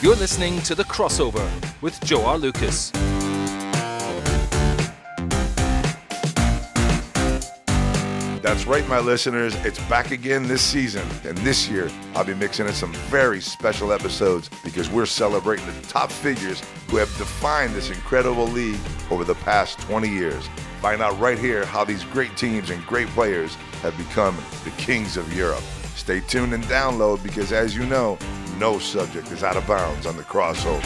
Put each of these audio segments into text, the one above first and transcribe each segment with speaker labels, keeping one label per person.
Speaker 1: You're listening to The Crossover with Joe R. Lucas.
Speaker 2: That's right, my listeners. It's back again this season. And this year, I'll be mixing in some very special episodes because we're celebrating the top figures who have defined this incredible league over the past 20 years. Find out right here how these great teams and great players have become the kings of Europe. Stay tuned and download because, as you know, no subject is out of bounds on The Crossover.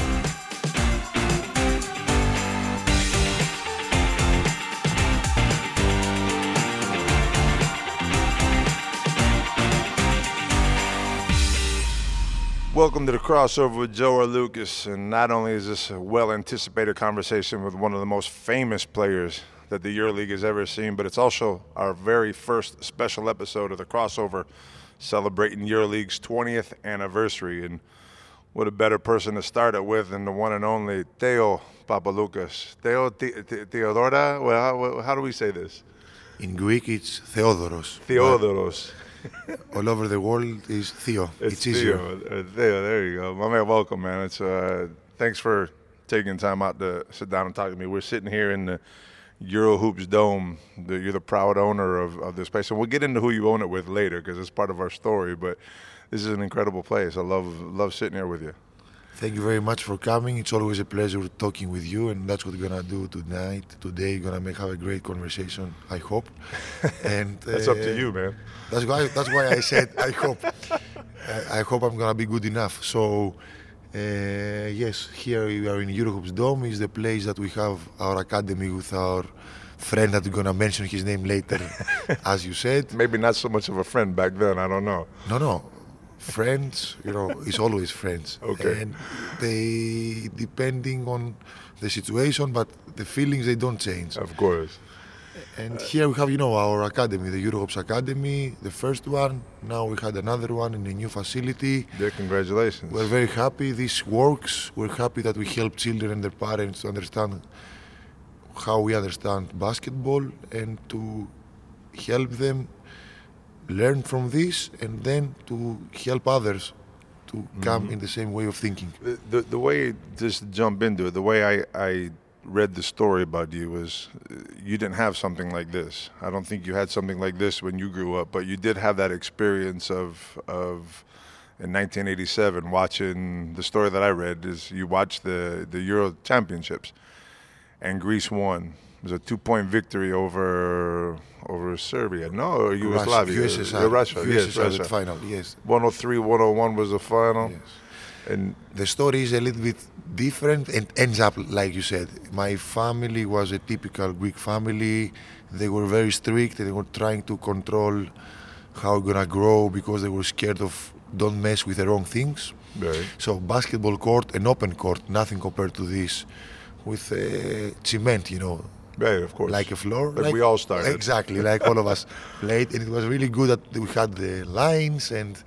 Speaker 2: Welcome to The Crossover with Joe R. Lucas, and not only is this a well-anticipated conversation with one of the most famous players that the EuroLeague has ever seen, but it's also our very first special episode of The Crossover celebrating EuroLeague's 20th anniversary. And what a better person to start it with than the one and only Theo Papaloukas. Theo Theodora? Well, how do we say this?
Speaker 3: In Greek, it's Theodoros.
Speaker 2: Theodoros.
Speaker 3: All over the world is Theo. It's easier.
Speaker 2: Theo, there you go. My man, welcome, man. It's thanks for taking time out to sit down and talk to me. We're sitting here in the Eurohoops Dome. You're the proud owner of this place. And we'll get into who you own it with later because it's part of our story. But this is an incredible place. I love sitting here with you.
Speaker 3: Thank you very much for coming. It's always a pleasure talking with you, and that's what we're gonna do tonight. Today, we're gonna have a great conversation, I hope. And
Speaker 2: that's up to you, man.
Speaker 3: That's why I said I hope. I hope I'm gonna be good enough. So, yes, here we are in Eurohoops Dome. Is the place that we have our academy with our friend that we're gonna mention his name later, as you said.
Speaker 2: Maybe not so much of a friend back then. I don't know.
Speaker 3: No. Friends, it's always friends.
Speaker 2: Okay.
Speaker 3: And they, depending on the situation, but the feelings, they don't change.
Speaker 2: Of course.
Speaker 3: And here we have, our academy, the Eurohoops Academy, the first one. Now we had another one in a new facility.
Speaker 2: Yeah, congratulations.
Speaker 3: We're very happy this works. We're happy that we help children and their parents to understand how we understand basketball and to help them learn from this and then to help others to come in the same way of thinking.
Speaker 2: The way, just to jump into it, the way I read the story about you was you didn't have something like this. I don't think you had something like this when you grew up, but you did have that experience of in 1987 watching, the story that I read is you watched the Euro Championships and Greece won. It was a 2-point victory over Serbia, or Yugoslavia?
Speaker 3: Russia.
Speaker 2: Russia.
Speaker 3: The final, yes.
Speaker 2: 103-101 was the final.
Speaker 3: Yes.
Speaker 2: And
Speaker 3: the story is a little bit different and ends up like you said. My family was a typical Greek family. They were very strict. They were trying to control how we're gonna grow because they were scared of don't mess with the wrong things.
Speaker 2: Right.
Speaker 3: So basketball court, an open court, nothing compared to this, with cement,
Speaker 2: Right, of course.
Speaker 3: Like a floor.
Speaker 2: Like we all started.
Speaker 3: Exactly, like all of us played. And it was really good that we had the lines and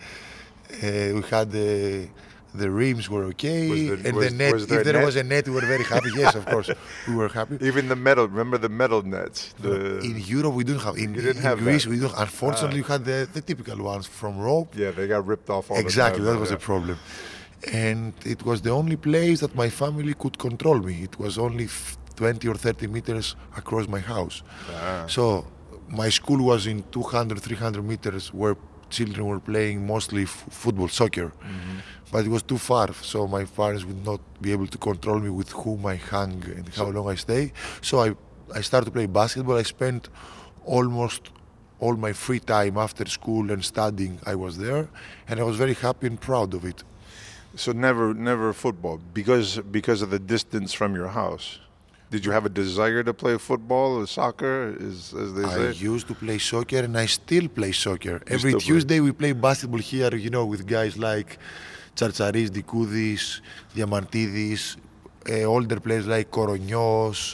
Speaker 3: we had the rims were okay. The net, if there was a net, we were very happy. Yes, of course, we were happy.
Speaker 2: Even the metal, remember the metal nets?
Speaker 3: In Europe, we didn't have. In Greece, we don't. Unfortunately, we had the typical ones from rope.
Speaker 2: Yeah, they got ripped off all
Speaker 3: exactly,
Speaker 2: the time.
Speaker 3: That was a problem. And it was the only place that my family could control me. It was only 20 or 30 meters across my house. So my school was in 200, 300 meters where children were playing mostly football, soccer. But it was too far, so my parents would not be able to control me with whom I hang and how long I stay. So I started to play basketball. I spent almost all my free time after school and studying, I was there. And I was very happy and proud of it.
Speaker 2: So never football, because of the distance from your house. Did you have a desire to play football or soccer, as they say?
Speaker 3: I used to play soccer and I still play soccer. Every Tuesday we play basketball here, with guys like Tsartsaris, Dikoudis, Diamantidis, older players like Koronios,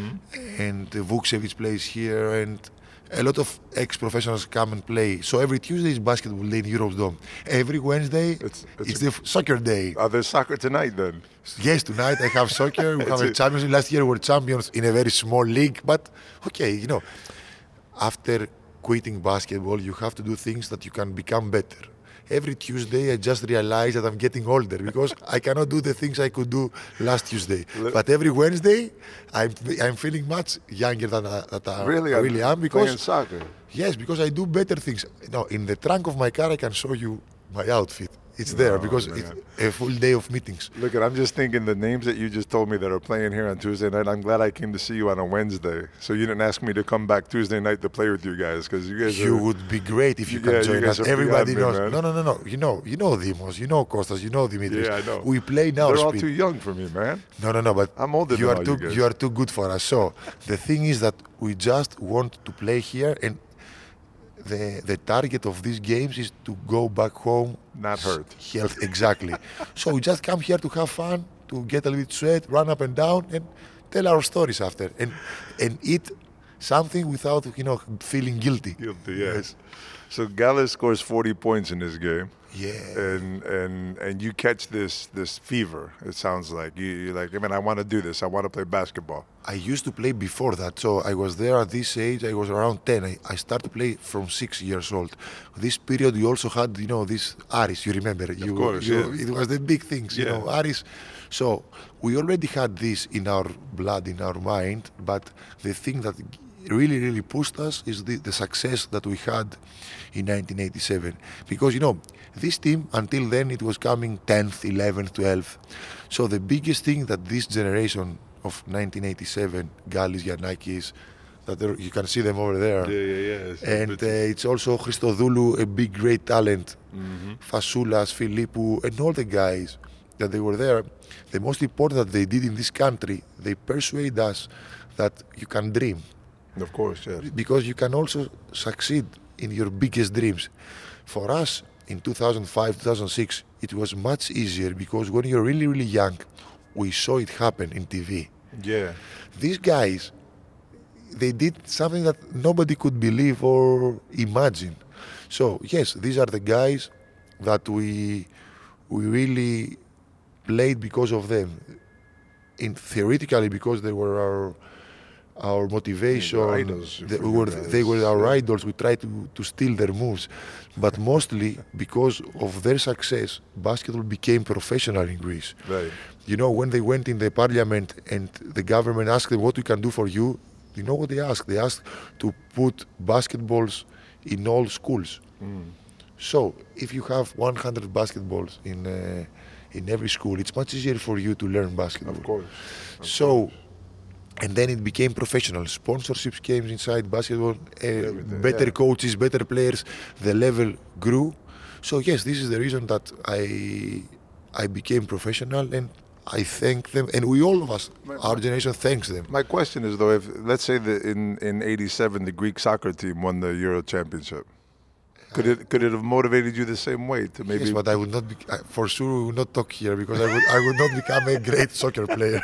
Speaker 3: and Vukcevic plays here, and a lot of ex-professionals come and play. So every Tuesday is basketball day in Eurohoops Dome. Every Wednesday, it's the soccer day.
Speaker 2: There's soccer tonight then?
Speaker 3: Yes, tonight I have soccer. We have a champions. Last year we were champions in a very small league. But, okay, after quitting basketball, you have to do things that you can become better. every Tuesday I just realize that I'm getting older because I cannot do the things I could do last Tuesday. But every Wednesday, I'm feeling much younger than I really am because
Speaker 2: playing soccer.
Speaker 3: Yes, because I do better things. No, in the trunk of my car, I can show you my outfit. It's there because it's a full day of meetings.
Speaker 2: Look, I'm just thinking the names that you just told me that are playing here on Tuesday night. I'm glad I came to see you on a Wednesday, so you didn't ask me to come back Tuesday night to play with you guys because you guys.
Speaker 3: You would be great if you can join us. Everybody knows.
Speaker 2: Man.
Speaker 3: No. You know Dimos, you know Kostas, you know Dimitris.
Speaker 2: Yeah, I know.
Speaker 3: We play now.
Speaker 2: They're all too young for me, man.
Speaker 3: No. But
Speaker 2: I'm older
Speaker 3: you
Speaker 2: than
Speaker 3: are
Speaker 2: all
Speaker 3: too.
Speaker 2: you guys.
Speaker 3: You are too good for us. So the thing is that we just want to play here and. The target of these games is to go back home
Speaker 2: not hurt.
Speaker 3: Health, exactly. So we just come here to have fun, to get a little sweat, run up and down, and tell our stories after, and eat something without feeling guilty.
Speaker 2: Yes. So Gallus scores 40 points in this game.
Speaker 3: Yeah.
Speaker 2: And you catch this fever. It sounds like you're like, man, I want to do this. I want to play basketball.
Speaker 3: I used to play before that, so I was there at this age. I was around 10. I started to play from 6 years old. This period, you also had, this Aris. You remember?
Speaker 2: Of course, yeah.
Speaker 3: It was the big things, Aris. So we already had this in our blood, in our mind. But the thing that really, really pushed us is the success that we had in 1987. Because this team, until then, it was coming 10th, 11th, 12th. So the biggest thing that this generation of 1987, Gallis, Giannakis, that you can see them over there.
Speaker 2: Yeah.
Speaker 3: And it's also Christodoulou, a big, great talent. Mm-hmm. Fasoulas, Philippou, and all the guys that they were there. The most important that they did in this country, they persuade us that you can dream.
Speaker 2: Of course, yes.
Speaker 3: Because you can also succeed in your biggest dreams. For us, in 2005, 2006, it was much easier because when you're really, really young, we saw it happen in TV.
Speaker 2: Yeah.
Speaker 3: These guys, they did something that nobody could believe or imagine. So, yes, these are the guys that we really played because of them. Theoretically, because they were our motivation.
Speaker 2: Idols,
Speaker 3: they were our idols. We tried to steal their moves. But mostly because of their success, basketball became professional in Greece.
Speaker 2: Right.
Speaker 3: When they went in the parliament and the government asked them what we can do for you, you know what they asked? They asked to put basketballs in all schools. Mm. So if you have 100 basketballs in every school, it's much easier for you to learn basketball.
Speaker 2: Of course.
Speaker 3: And then it became professional. Sponsorships came inside basketball, better coaches, better players. The level grew. So yes, this is the reason that I became professional, and I thank them. And we all of us, our generation, thanks them.
Speaker 2: My question is though, if let's say that in '87 the Greek soccer team won the Euro Championship, could it have motivated you the same way to maybe?
Speaker 3: Yes, but I would not be. For sure, we would not talk here because I would not become a great soccer player.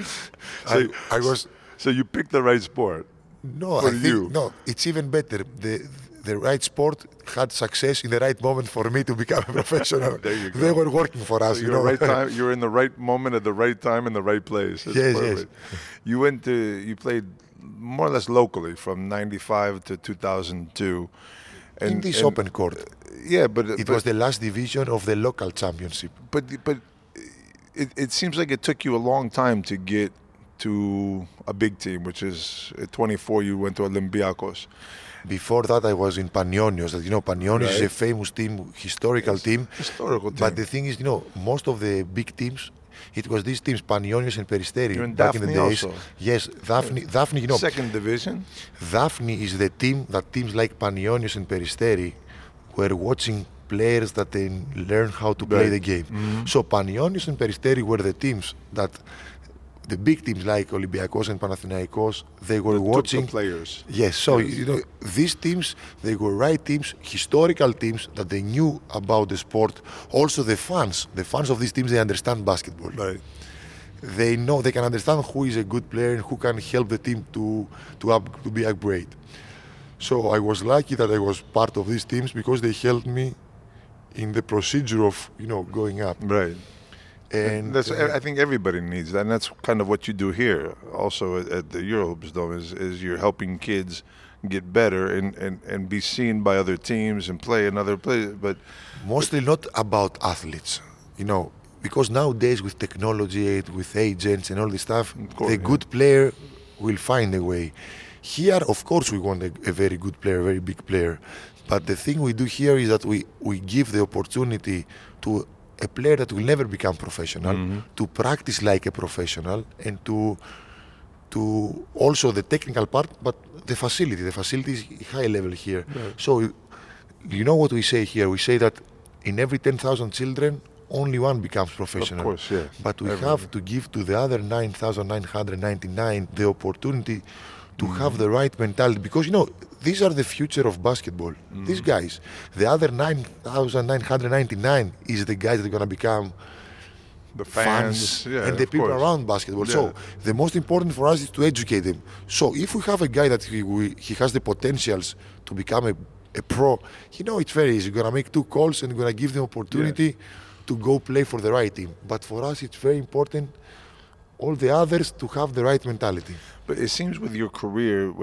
Speaker 2: So you picked the right sport.
Speaker 3: No, I think no. It's even better. The right sport had success in the right moment for me to become a professional.
Speaker 2: There you go.
Speaker 3: They were working for us.
Speaker 2: So right time, you're in the right moment at the right time in the right place.
Speaker 3: Yes.
Speaker 2: You played more or less locally from '95 to 2002.
Speaker 3: In this open court.
Speaker 2: Yeah, but
Speaker 3: it was the last division of the local championship.
Speaker 2: But it seems like it took you a long time to get to a big team, which is at 24 you went to Olympiacos.
Speaker 3: Before that I was in Panionios. Panionios is a famous team, historical team.
Speaker 2: Historical team.
Speaker 3: But the thing is, most of the big teams, it was these teams, Panionios and Peristeri.
Speaker 2: You're in
Speaker 3: back
Speaker 2: Daphne
Speaker 3: in the days.
Speaker 2: Also.
Speaker 3: Yes, Daphne,
Speaker 2: Second division.
Speaker 3: Daphne is the team that teams like Panionios and Peristeri were watching players that they learn how to play the game. Mm-hmm. So Panionios and Peristeri were the teams that the big teams like Olympiacos and Panathinaikos, they were watching
Speaker 2: the players.
Speaker 3: Yes, so these teams, they were right teams, historical teams that they knew about the sport. Also the fans of these teams, they understand basketball.
Speaker 2: Right.
Speaker 3: They know, they can understand who is a good player and who can help the team to be a great. So I was lucky that I was part of these teams because they helped me in the procedure of going up.
Speaker 2: Right.
Speaker 3: And
Speaker 2: that's, I think everybody needs that, and that's kind of what you do here. Also at the Eurohoops, though, is you're helping kids get better and be seen by other teams and play in other places. But
Speaker 3: mostly not about athletes, because nowadays with technology, with agents and all this stuff, the good player will find a way. Here, of course, we want a very good player, a very big player. But the thing we do here is that we give the opportunity to a player that will never become professional to practice like a professional and to also the technical part, but the facility is high level here. Right. So you know what we say here? We say that in every 10,000 children, only one becomes professional.
Speaker 2: Of course, yeah.
Speaker 3: But we have to give to the other 9,999 the opportunity to have the right mentality, because these are the future of basketball. These guys, the other 9,999 is the guys that are going to become
Speaker 2: the fans
Speaker 3: and the people around basketball. Yeah. So the most important for us is to educate them. So if we have a guy that he has the potentials to become a pro, it's very easy. You're going to make 2 calls and you're going to give them opportunity to go play for the right team. But for us, it's very important, all the others, to have the right mentality.
Speaker 2: But it seems with your career,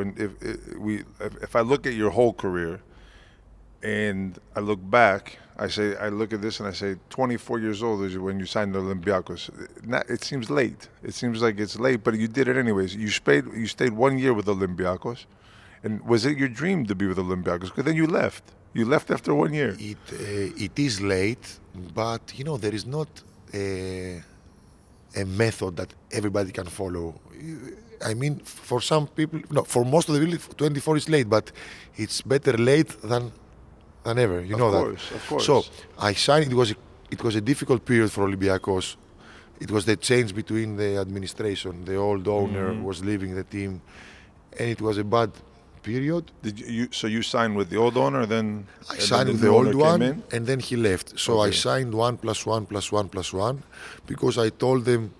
Speaker 2: if I look at your whole career, and I look back, I look at this and I say, 24 years old is when you signed the Olympiacos. It seems late. It seems like it's late, but you did it anyways. You stayed 1 year with Olympiacos, and was it your dream to be with Olympiacos? Because then you left. You left after 1 year.
Speaker 3: It is late, but there is not a method that everybody can follow. I mean, for some people, for most of the people, 24 is late, but it's better late than ever. Of
Speaker 2: course.
Speaker 3: So I signed. It was a difficult period for Olympiacos. It was the change between the administration. The old owner was leaving the team, and it was a bad period.
Speaker 2: So you signed with the old owner, then
Speaker 3: I signed with the old one, and then he left. So I signed 1 + 1 + 1 + 1 because I told them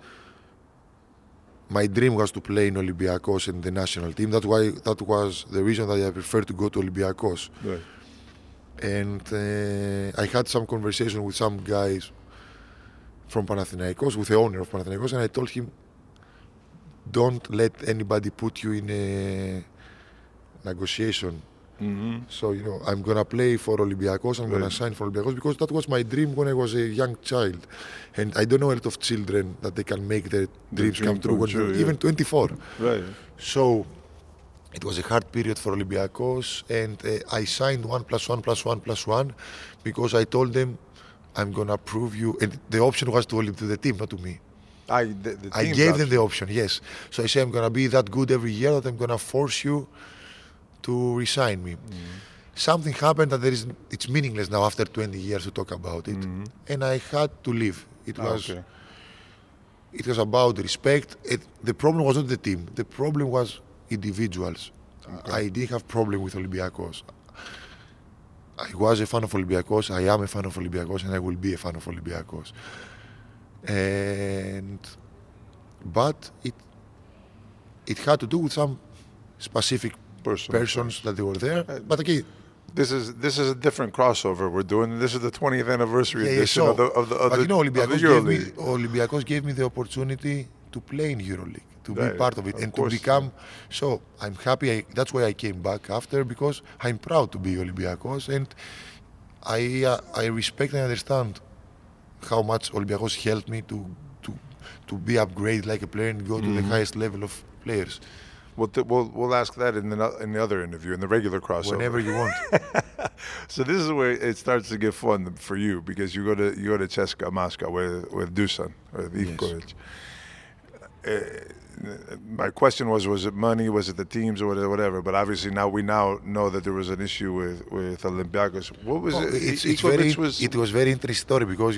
Speaker 3: my dream was to play in Olympiacos and the national team. That was the reason that I preferred to go to Olympiacos.
Speaker 2: Right.
Speaker 3: And I had some conversation with some guys from Panathinaikos, with the owner of Panathinaikos, and I told him, don't let anybody put you in a negotiation. So I'm gonna play for Olympiacos. I'm gonna sign for Olympiacos because that was my dream when I was a young child, and I don't know a lot of children that they can make their dreams come true when they're even 24.
Speaker 2: Right.
Speaker 3: So it was a hard period for Olympiacos, and I signed 1 + 1 + 1 + 1 because I told them I'm gonna prove you, and the option was to the team, not to me.
Speaker 2: I
Speaker 3: gave them the option, yes. So I say I'm gonna be that good every year that I'm gonna force you to resign me. Something happened that it's meaningless now after 20 years to talk about it, and I had to leave. It was about respect. The problem was not the team. The problem was individuals. I didn't have problem with Olympiacos. I was a fan of Olympiacos. I am a fan of Olympiacos, and I will be a fan of Olympiacos. But it had to do with some specific persons that they were there. But again,
Speaker 2: this is a different crossover we're doing. This is the 20th anniversary edition of the
Speaker 3: Olympiacos gave me the opportunity to play in EuroLeague, to be part of it, and to become. So I'm happy. That's why I came back after, because I'm proud to be Olympiacos, and I respect and understand how much Olympiacos helped me to be upgraded like a player and go to the highest level of players.
Speaker 2: We'll ask that in the other interview, in the regular crossover.
Speaker 3: Whenever you want.
Speaker 2: So this is where it starts to get fun for you, because you go to CSKA Moscow with Dusan, with Ivkovic. My question was it money? Was it the teams, or whatever? But obviously we now know that there was an issue with Olympiacos. What was it?
Speaker 3: It was very interesting story, because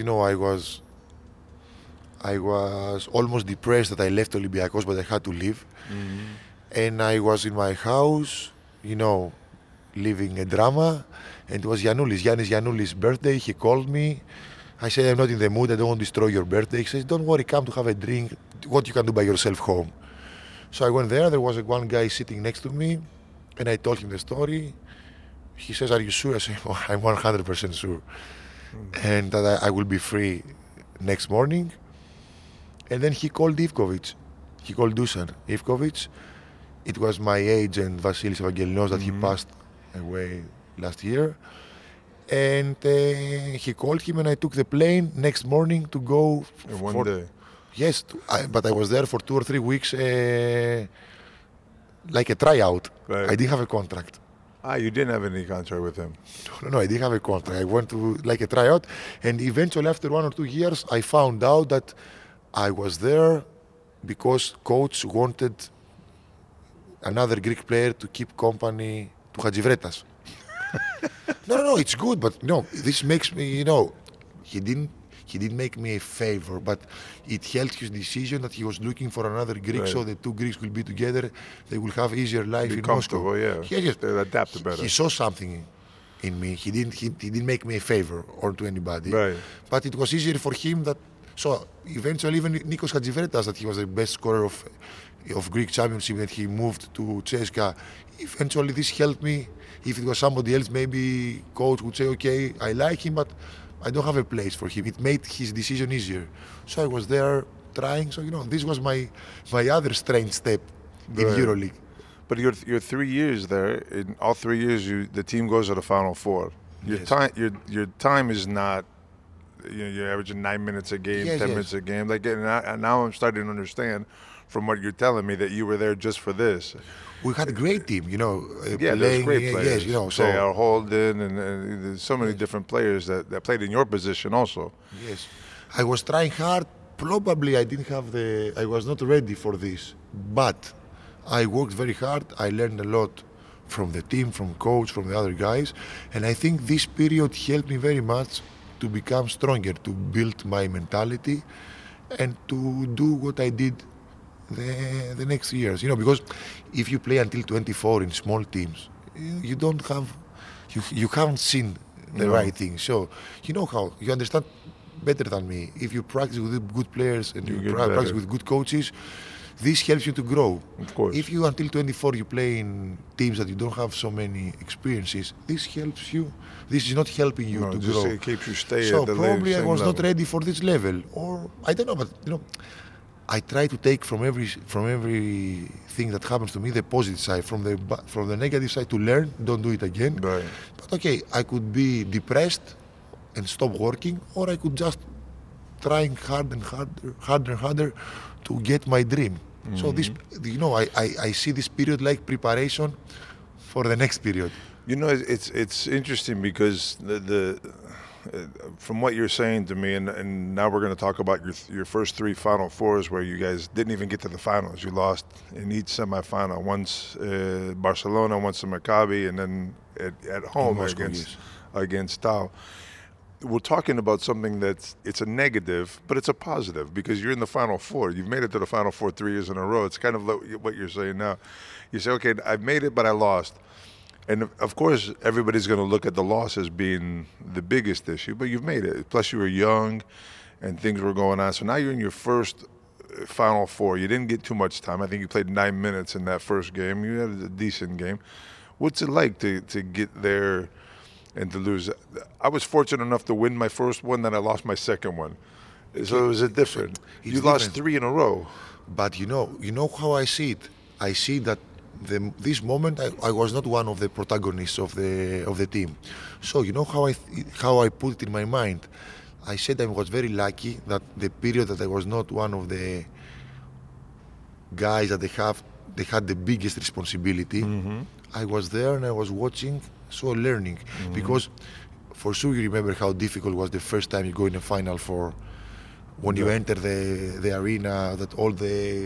Speaker 3: I was almost depressed that I left Olympiacos, but I had to leave. And I was in my house, living a drama, and it was Yannis Giannoulis' birthday. He called me. I said, I'm not in the mood, I don't want to destroy your birthday. He says, don't worry, come to have a drink, what you can do by yourself home. So I went there was one guy sitting next to me, and I told him the story. He says, are you sure? I said, I'm 100% sure. And that I will be free next morning. And then he called Ivkovic. He called Dusan Ivkovic, it was my agent, Vasilis Evangelinos, that he passed away last year. And he called him and I took the plane next morning to go.
Speaker 2: In one day.
Speaker 3: Yes, but I was there for 2 or 3 weeks like a tryout.
Speaker 2: Right.
Speaker 3: I didn't have a contract.
Speaker 2: You didn't have any contract with him?
Speaker 3: No, I didn't have a contract. I went to like a tryout, and eventually after 1 or 2 years, I found out that I was there because coach wanted another Greek player to keep company to Hadjivretas. No, it's good, but this makes me, he didn't make me a favor, but it helped his decision that he was looking for another Greek,
Speaker 2: right.
Speaker 3: So the two Greeks will be together. They will have easier life
Speaker 2: be
Speaker 3: in
Speaker 2: comfortable,
Speaker 3: Moscow.
Speaker 2: Yeah. They'll adapt better.
Speaker 3: He saw something in me. He didn't make me a favor or to anybody.
Speaker 2: Right.
Speaker 3: But it was easier for him that. So eventually, even Nikos Hadjivretas, that he was the best scorer of Greek championship, and he moved to CSKA. Eventually, this helped me. If it was somebody else, maybe coach would say, "Okay, I like him, but I don't have a place for him." It made his decision easier. So I was there trying. So this was my other strange step in EuroLeague.
Speaker 2: But your 3 years there, in all 3 years, the team goes to the Final Four. Your time is not. You're averaging 9 minutes a game, 10 minutes a game. And now I'm starting to understand from what you're telling me that you were there just for this.
Speaker 3: We had a great team,
Speaker 2: there's great players.
Speaker 3: So
Speaker 2: J.R. Holden and there's so many different players that played in your position also.
Speaker 3: Yes, I was trying hard. Probably I was not ready for this, but I worked very hard. I learned a lot from the team, from coach, from the other guys, and I think this period helped me very much to become stronger, to build my mentality, and to do what I did the next years. Because if you play until 24 in small teams, you haven't seen the right thing. So you understand better than me. If you practice with good players and you practice with good coaches, this helps you to grow.
Speaker 2: Of course.
Speaker 3: If you until 24 you play in teams that you don't have so many experiences, this helps you. This is not helping you to grow.
Speaker 2: It keeps you stay
Speaker 3: so
Speaker 2: at the
Speaker 3: probably I was
Speaker 2: level.
Speaker 3: not ready for this level, or I don't know, but I try to take from everything that happens to me the positive side, from the negative side to learn. Don't do it again.
Speaker 2: Right.
Speaker 3: But okay, I could be depressed and stop working, or I could just trying harder and harder to get my dream. Mm-hmm. So this, I see this period like preparation for the next period.
Speaker 2: It's interesting because the from what you're saying to me, and now we're going to talk about your first 3 Final Fours where you guys didn't even get to the finals. You lost in each semifinal. Once Barcelona, once in Maccabi, and then at home
Speaker 3: Moscow,
Speaker 2: against Tau. We're talking about something it's a negative, but it's a positive because you're in the Final Four. You've made it to the Final Four 3 years in a row. It's kind of what you're saying now. You say, okay, I've made it, but I lost. And of course, everybody's going to look at the loss as being the biggest issue, but you've made it. Plus, you were young and things were going on. So now you're in your first Final Four. You didn't get too much time. I think you played 9 minutes in that first game. You had a decent game. What's it like to get there and to lose? I was fortunate enough to win my first one, then I lost my second one. So is it different? You lost 3 in a row.
Speaker 3: But you know how I see it. I see that this moment I was not one of the protagonists of the team. So how I put it in my mind. I said I was very lucky that the period that I was not one of the guys that they had the biggest responsibility. Mm-hmm. I was there and I was watching, so learning. Mm-hmm. Because for sure you remember how difficult it was the first time you go in a Final Four. When you enter the arena, that all the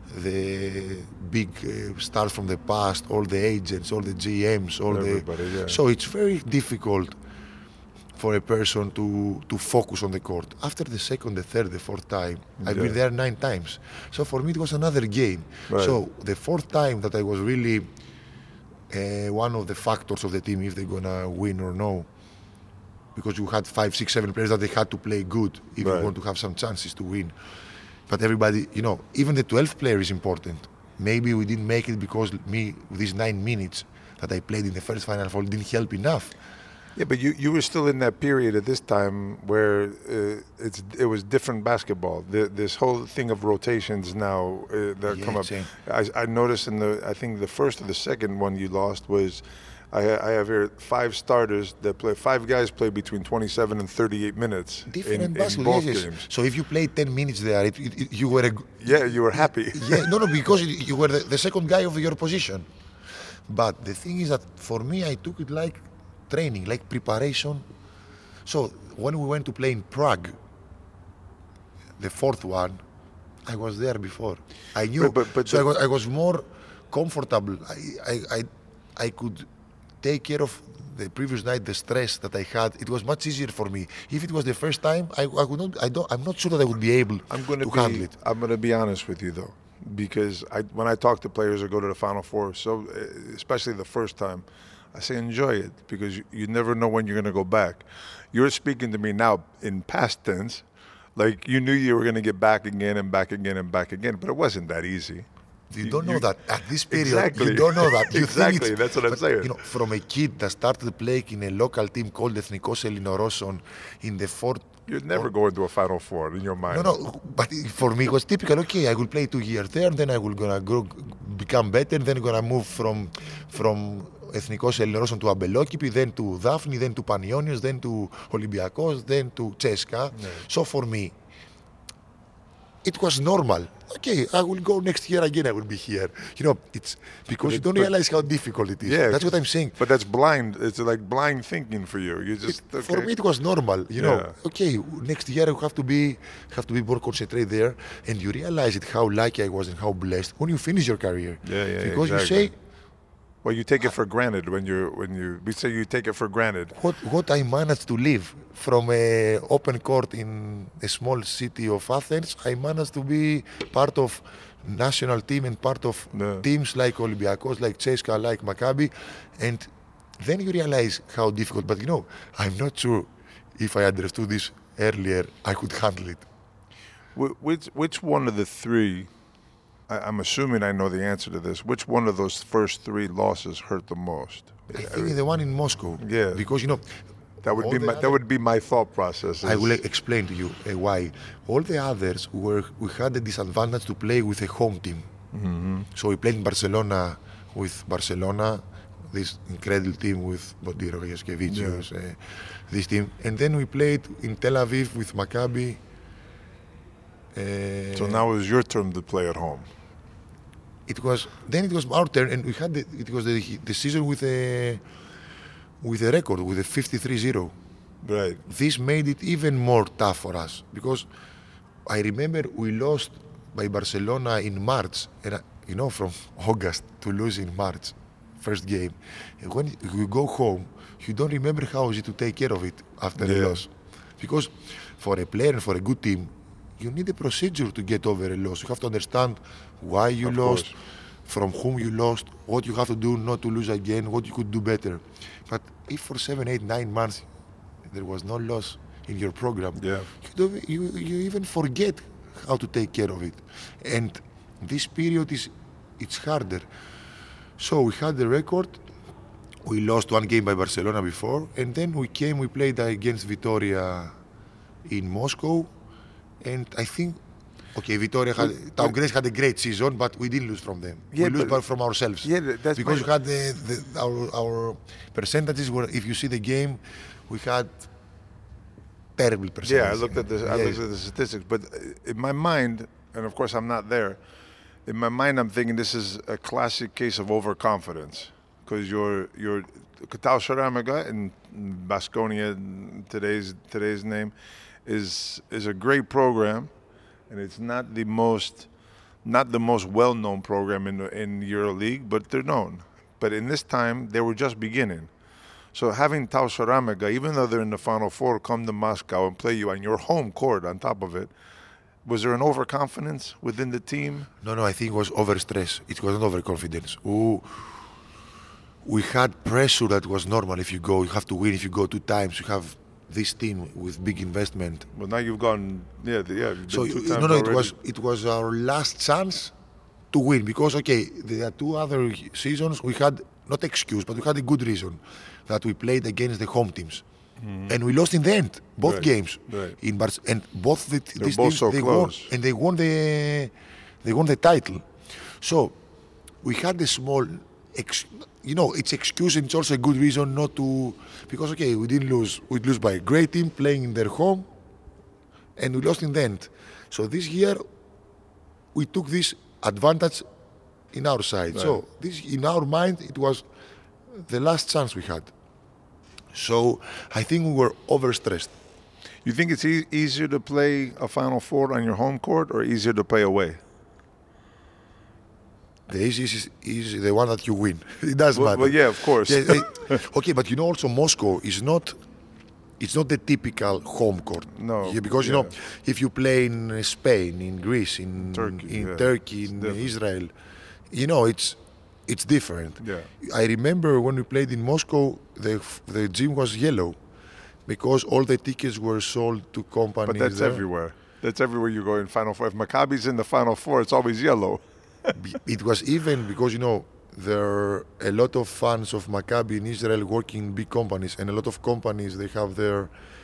Speaker 3: big stars from the past, all the agents, all the GMs, so it's very difficult for a person to focus on the court. After the second, the third, the fourth time, I've been there 9 times. So for me it was another game. Right. So the 4th time that I was really one of the factors of the team if they're gonna win or no. Because you had 5, 6, 7 players that they had to play good if you want to have some chances to win. But everybody, even the 12th player is important. Maybe we didn't make it because these 9 minutes that I played in the first Final Four didn't help enough.
Speaker 2: Yeah, but you were still in that period at this time where it was different basketball. This whole thing of rotations now that come up. I noticed I think the first or the second one you lost was, I have here 5 starters that play. 5 guys play between 27 and 38 minutes
Speaker 3: different
Speaker 2: in both games.
Speaker 3: So if you played 10 minutes there, you were
Speaker 2: you were happy.
Speaker 3: no, because you were the second guy of your position. But the thing is that for me, I took it like training, like preparation. So when we went to play in Prague, the 4th one, I was there before. I knew, so I was more comfortable. I could take care of the previous night, the stress that I had. It was much easier for me. If it was the first time, I'm not sure that I would be able to handle it.
Speaker 2: I'm going to be honest with you though, because when I talk to players or go to the Final Four, so especially the first time, I say enjoy it, because you never know when you're going to go back. You're speaking to me now in past tense, like you knew you were going to get back again and back again and back again, but it wasn't that easy.
Speaker 3: You don't know that at this period.
Speaker 2: Exactly.
Speaker 3: You don't know that. You
Speaker 2: exactly. That's what I'm saying.
Speaker 3: You know, from a kid that started playing in a local team called Ethnikos Ellinorosson in the 4th.
Speaker 2: You'd never go into a Final Four in your mind.
Speaker 3: No. But for me, it was typical. Okay, I will play 2 years there, then I will gonna become better, then gonna move from Ethnikos Ellinorosson to Abelokipi, then to Daphne, then to Panionios, then to Olympiakos, then to Ceska. Yeah. So for me, it was normal. Okay, I will go next year again. I will be here. You know, it's because you don't realize how difficult it is. Yeah, that's what I'm saying.
Speaker 2: But that's blind. It's like blind thinking for you. You just
Speaker 3: for me it was normal. You know, okay, next year I have to be more concentrated there, and you realize it how lucky I was and how blessed when you finish your career.
Speaker 2: Yeah,
Speaker 3: because
Speaker 2: exactly.
Speaker 3: You say.
Speaker 2: Well, you take it for granted we say you take it for granted.
Speaker 3: What I managed to live from a open court in a small city of Athens, I managed to be part of national team and part of teams like Olympiakos, like Ceska, like Maccabi, and then you realize how difficult. But you know, I'm not sure if I understood this earlier, I could handle it.
Speaker 2: Which one of the 3? I'm assuming I know the answer to this. Which one of those first 3 losses hurt the most?
Speaker 3: I think the one in Moscow.
Speaker 2: Yeah.
Speaker 3: Because, you know,
Speaker 2: that would be my thought process.
Speaker 3: I will explain to you why. All the others we had the disadvantage to play with a home team.
Speaker 2: Mm-hmm.
Speaker 3: So we played in Barcelona with Barcelona, this incredible team with Bodiro, Jaskevicius, this team. And then we played in Tel Aviv with Maccabi.
Speaker 2: So now it was your turn to play at home.
Speaker 3: It was our turn, and we had it was the season with a record, with a 53-0.
Speaker 2: Right.
Speaker 3: This made it even more tough for us, because I remember we lost by Barcelona in March, and you know, from August to lose in March, first game. And when you go home, you don't remember how is it to take care of it after a loss, because for a player and for a good team, you need a procedure to get over a loss. You have to understand why you lost, from whom you lost, what you have to do not to lose again, what you could do better. But if for 7, 8, 9 months there was no loss in your program, you even forget how to take care of it. And this period it's harder. So we had the record. We lost 1 game by Barcelona before, and then we played against Vitoria in Moscow. And I think, Vitoria Town Grace had a great season, but we didn't lose from them. We lose from ourselves.
Speaker 2: Yeah, that's
Speaker 3: because we had our percentages were, if you see the game, we had terrible percentages.
Speaker 2: Yeah, I looked at the statistics, but in my mind, and of course I'm not there, in my mind I'm thinking this is a classic case of overconfidence, because your Tau Ceramica in Baskonia, today's name, is a great program, and it's not the most well-known program in EuroLeague, but they're known. But in this time, they were just beginning. So having Tau Ceramica, even though they're in the Final Four, come to Moscow and play you on your home court on top of it, was there an overconfidence within the team?
Speaker 3: No, I think it was overstress. It wasn't overconfidence. We had pressure that was normal. If you go, you have to win. If you go 2 times, you have this team with big investment.
Speaker 2: Well, now you've gone,
Speaker 3: So
Speaker 2: it
Speaker 3: was our last chance to win. Because, okay, there are 2 other seasons we had, not excuse, but we had a good reason that we played against the home teams. And we lost in the end, both games.
Speaker 2: Right.
Speaker 3: And both these
Speaker 2: both
Speaker 3: teams,
Speaker 2: so
Speaker 3: they
Speaker 2: close.
Speaker 3: won, and they won the title. So we had a small, it's excuse and it's also a good reason not to, because okay, we didn't lose. We lose by a great team playing in their home, and we lost in the end. So this year, we took this advantage in our side.
Speaker 2: Right.
Speaker 3: So this, in our mind, it was the last chance we had. So I think we were overstressed.
Speaker 2: You think it's easier to play a Final Four on your home court or easier to play away?
Speaker 3: The easiest is the one that you win. It doesn't matter.
Speaker 2: Well, yeah, of course.
Speaker 3: Okay, but also Moscow is not. It's not the typical home court.
Speaker 2: No,
Speaker 3: Yeah, because if you play in Spain, in Greece, in Turkey, in Israel, it's different.
Speaker 2: Yeah.
Speaker 3: I remember when we played in Moscow, the gym was yellow because all the tickets were sold to companies.
Speaker 2: But that's
Speaker 3: there.
Speaker 2: everywhere. That's everywhere you go in Final Four. If Maccabi's in the Final Four, it's always yellow.
Speaker 3: It was even because there are a lot of fans of Maccabi in Israel working in big companies, and a lot of companies they have their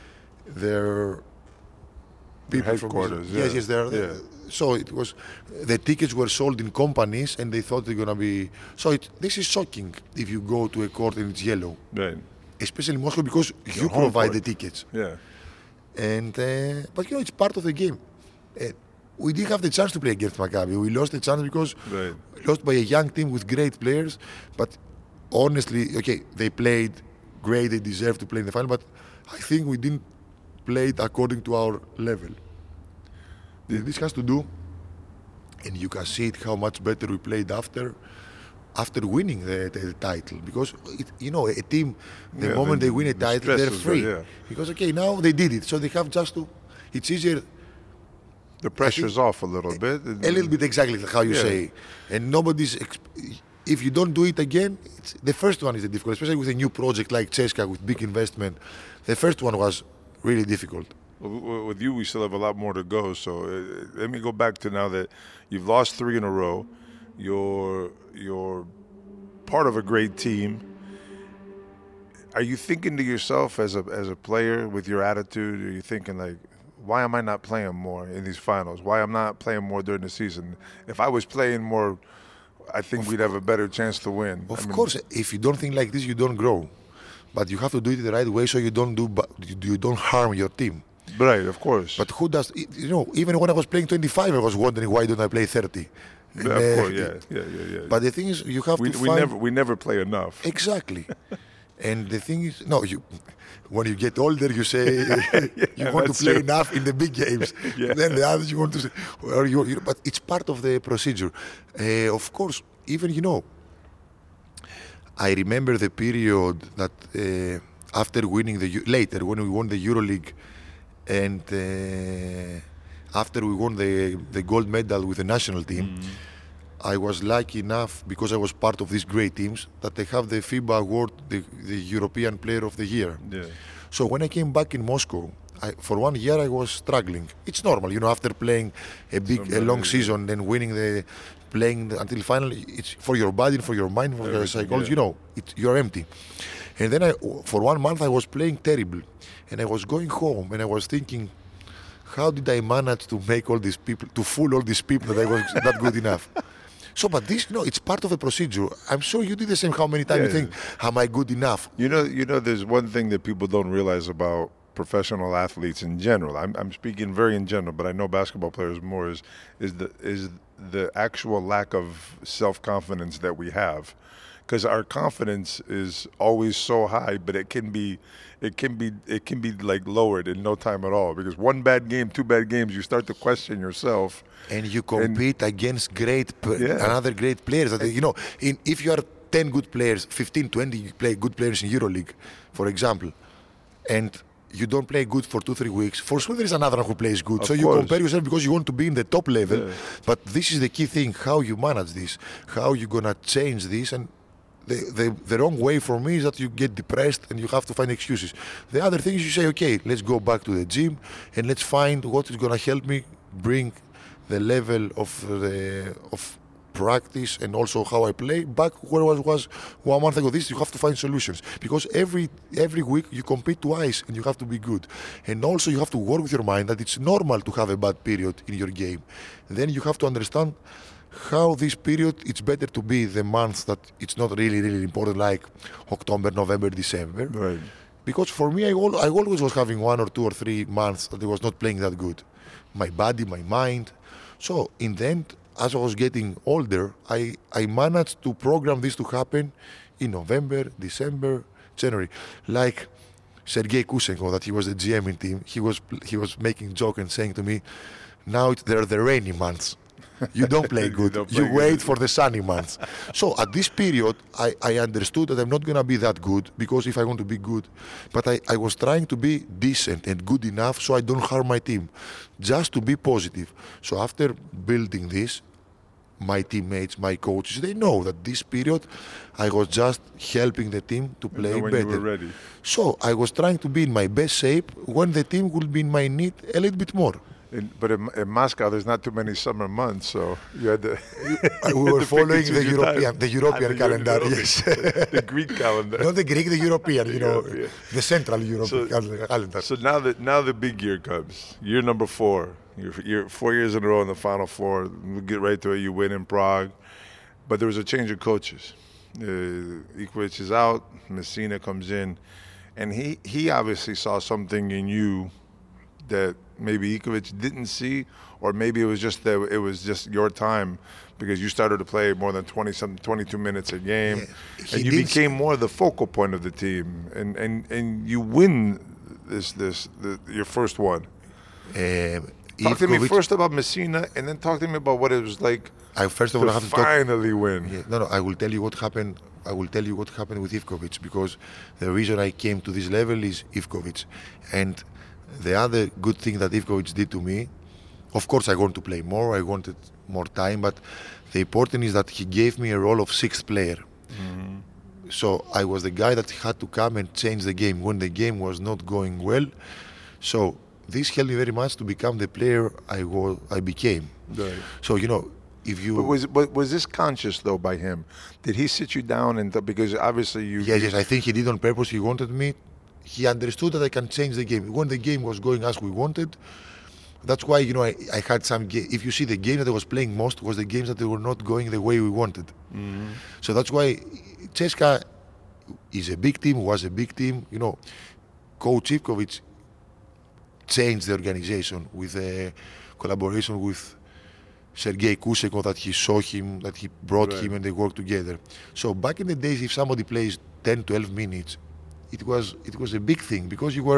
Speaker 3: people
Speaker 2: headquarters.
Speaker 3: from yes, they're there. So it was the tickets were sold in companies, and they thought they're gonna be. So this is shocking if you go to a court and it's yellow,
Speaker 2: Right.
Speaker 3: especially in Moscow because you
Speaker 2: home
Speaker 3: provide
Speaker 2: court.
Speaker 3: the tickets.
Speaker 2: Yeah.
Speaker 3: And but it's part of the game. We didn't have the chance to play against Maccabi. We lost the chance because
Speaker 2: Right.
Speaker 3: we lost by a young team with great players. But honestly, okay, they played great. They deserved to play in the final. But I think we didn't play it according to our level. This has to do, and you can see it how much better we played after winning the title. Because a team, the moment they win a title, they're free. Because now they did it, so they have just to. It's easier.
Speaker 2: The pressure's off a little bit.
Speaker 3: A little bit, exactly how you say. And if you don't do it again, the first one is the difficult, especially with a new project like CSKA with big investment. The first one was really difficult.
Speaker 2: With you, we still have a lot more to go. So let me go back to now that you've lost 3 in a row. You're part of a great team. Are you thinking to yourself as a player with your attitude? Are you thinking like, why am I not playing more in these finals? Why am I not playing more during the season? If I was playing more, I think we'd have a better chance to win.
Speaker 3: Of course, if you don't think like this, you don't grow. But you have to do it the right way so you don't harm your team.
Speaker 2: Right, of course.
Speaker 3: But who does? Even when I was playing 25, I was wondering why don't I play 30.
Speaker 2: Yeah, of course, yeah.
Speaker 3: But the thing is, you have to find.
Speaker 2: We never play enough.
Speaker 3: Exactly. And the thing is, when you get older, you say you want to play enough in the big games. Then the others you want to say, but it's part of the procedure. Of course, even I remember the period that after winning later when we won the EuroLeague, and after we won the gold medal with the national team. I was lucky enough, because I was part of these great teams, that they have the FIBA award, the European Player of the Year.
Speaker 2: Yeah.
Speaker 3: So when I came back in Moscow, for 1 year I was struggling. It's normal, after playing a long season, then playing until finally, it's for your body, for your mind, for your psychology, you're empty. And then for 1 month I was playing terrible. And I was going home and I was thinking, how did I manage to make all these people, to fool all these people that I was not good enough? So, but this, it's part of the procedure. I'm sure you did the same. How many times you think, am I good enough?
Speaker 2: There's one thing that people don't realize about professional athletes in general. I'm speaking very in general, but I know basketball players more. Is the actual lack of self-confidence that we have, because our confidence is always so high, but it can be like lowered in no time at all. Because 1 bad game, 2 bad games, you start to question yourself.
Speaker 3: And you compete against another great players. That, if you are 10 good players, 15, 20 good players in EuroLeague, for example, and you don't play good for 2-3 weeks, for sure there is another one who plays good.
Speaker 2: Of
Speaker 3: so you
Speaker 2: course.
Speaker 3: compare yourself because you want to be in the top level. Yeah. But this is the key thing, how you manage this, how you're going to change this. And the wrong way for me is that you get depressed and you have to find excuses. The other thing is you say, okay, let's go back to the gym and let's find what is going to help me bring the level of practice and also how I play back where I was 1 month ago. This you have to find solutions because every week you compete twice and you have to be good. And also you have to work with your mind that it's normal to have a bad period in your game. Then you have to understand how this period it's better to be the months that it's not really important like October, November, December.
Speaker 2: Right.
Speaker 3: Because for me, I always was having 1 or 2 or 3 months that I was not playing that good. My body, my mind. So in the end, as I was getting older, I managed to program this to happen in November, December, January. Like Sergei Kusenko, that he was the GM in team, he was making joke and saying to me, now they're the rainy months. You don't play good. You wait for the sunny months. So at this period, I understood that I'm not going to be that good because if I want to be good, but I was trying to be decent and good enough so I don't harm my team, just to be positive. So after building this, my teammates, my coaches, they know that this period I was just helping the team to play
Speaker 2: when
Speaker 3: better.
Speaker 2: You were ready.
Speaker 3: So I was trying to be in my best shape when the team will be in my need a little bit more.
Speaker 2: But in Moscow, there's not too many summer months, so you had to.
Speaker 3: We were following the European calendar, yes.
Speaker 2: The Greek calendar.
Speaker 3: Not the Greek, the European, the Central European calendar.
Speaker 2: So now the big year comes. Year number 4. You're 4 years in a row in the Final Four. We'll get right to it. You win in Prague. But there was a change of coaches. Ivkovic is out. Messina comes in. And he obviously saw something in you that maybe Ivkovic didn't see, or maybe it was just your time because you started to play more than 22 minutes a game, and you became more the focal point of the team, and you win your first one. Talk to me first about Messina, and then talk to me about what it was like.
Speaker 3: First of all, I have to
Speaker 2: finally win.
Speaker 3: Yeah, no, I will tell you what happened. I will tell you what happened with Ivkovic because the reason I came to this level is Ivkovic, and the other good thing that Ivkovic did to me, of course I want to play more, I wanted more time, but the important is that he gave me a role of 6th player. Mm-hmm. So I was the guy that had to come and change the game when the game was not going well. So this helped me very much to become the player I became.
Speaker 2: Right.
Speaker 3: So, if you...
Speaker 2: But was this conscious, though, by him? Did he sit you down and... because obviously you...
Speaker 3: Yes, I think he did on purpose. He wanted me. He understood that I can change the game. When the game was going as we wanted, that's why, I had some... If you see the game that I was playing most was the games that they were not going the way we wanted. Mm-hmm. So that's why CSKA is a big team, was a big team. Coach Ivkovic changed the organization with a collaboration with Sergei Kusenko, that he saw him, that he brought him, and they worked together. So back in the days, if somebody plays 10, 12 minutes, it was a big thing because you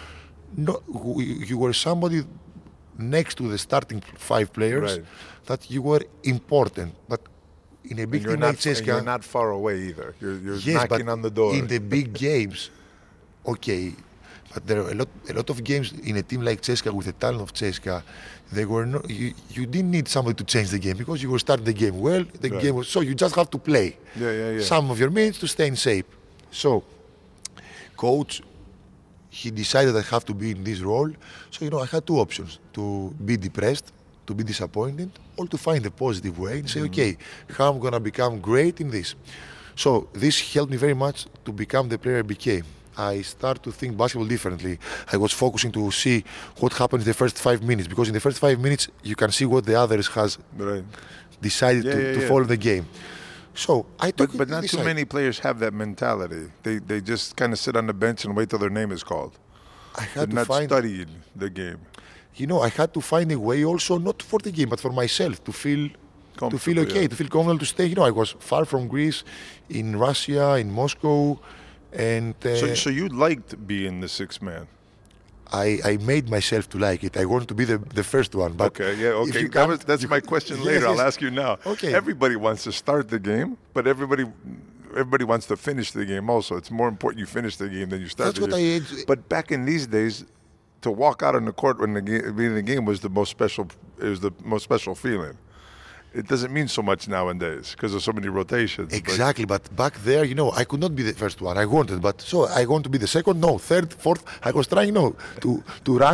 Speaker 3: were somebody next to the starting 5 players that you were important. But in a big team like CSKA,
Speaker 2: you're not far away either. You're knocking on the door.
Speaker 3: In the big games, okay. But there are a lot of games in a team like CSKA with the talent of CSKA. They were not. You didn't need somebody to change the game because you were starting the game well. The game was so you just have to play. Some of your minutes to stay in shape. So, coach, he decided I have to be in this role. So I had 2 options: to be depressed, to be disappointed, or to find a positive way and say, okay, how I'm gonna become great in this. So this helped me very much to become the player I became. I started to think basketball differently. I was focusing to see what happened in the first 5 minutes, because in the first 5 minutes you can see what the others has decided to follow the game. So I took
Speaker 2: but not too many players have that mentality. They just kind of sit on the bench and wait till their name is called. They're not studying the game.
Speaker 3: I had to find a way also, not for the game, but for myself to feel okay, to feel comfortable to stay. I was far from Greece, in Russia, in Moscow. And
Speaker 2: so you liked being the 6th man?
Speaker 3: I made myself to like it. I wanted to be the first one. But
Speaker 2: okay. That's my question later. I'll ask you now.
Speaker 3: Okay.
Speaker 2: Everybody wants to start the game, but everybody wants to finish the game also. It's more important you finish the game than you start the game. But back in these days, to walk out on the court when the game was the most special. It was the most special feeling. It doesn't mean so much nowadays because there's so many rotations.
Speaker 3: Exactly, but back there, I could not be the first one. I wanted, but so I want to be the second, no, third, fourth. I was trying, to rank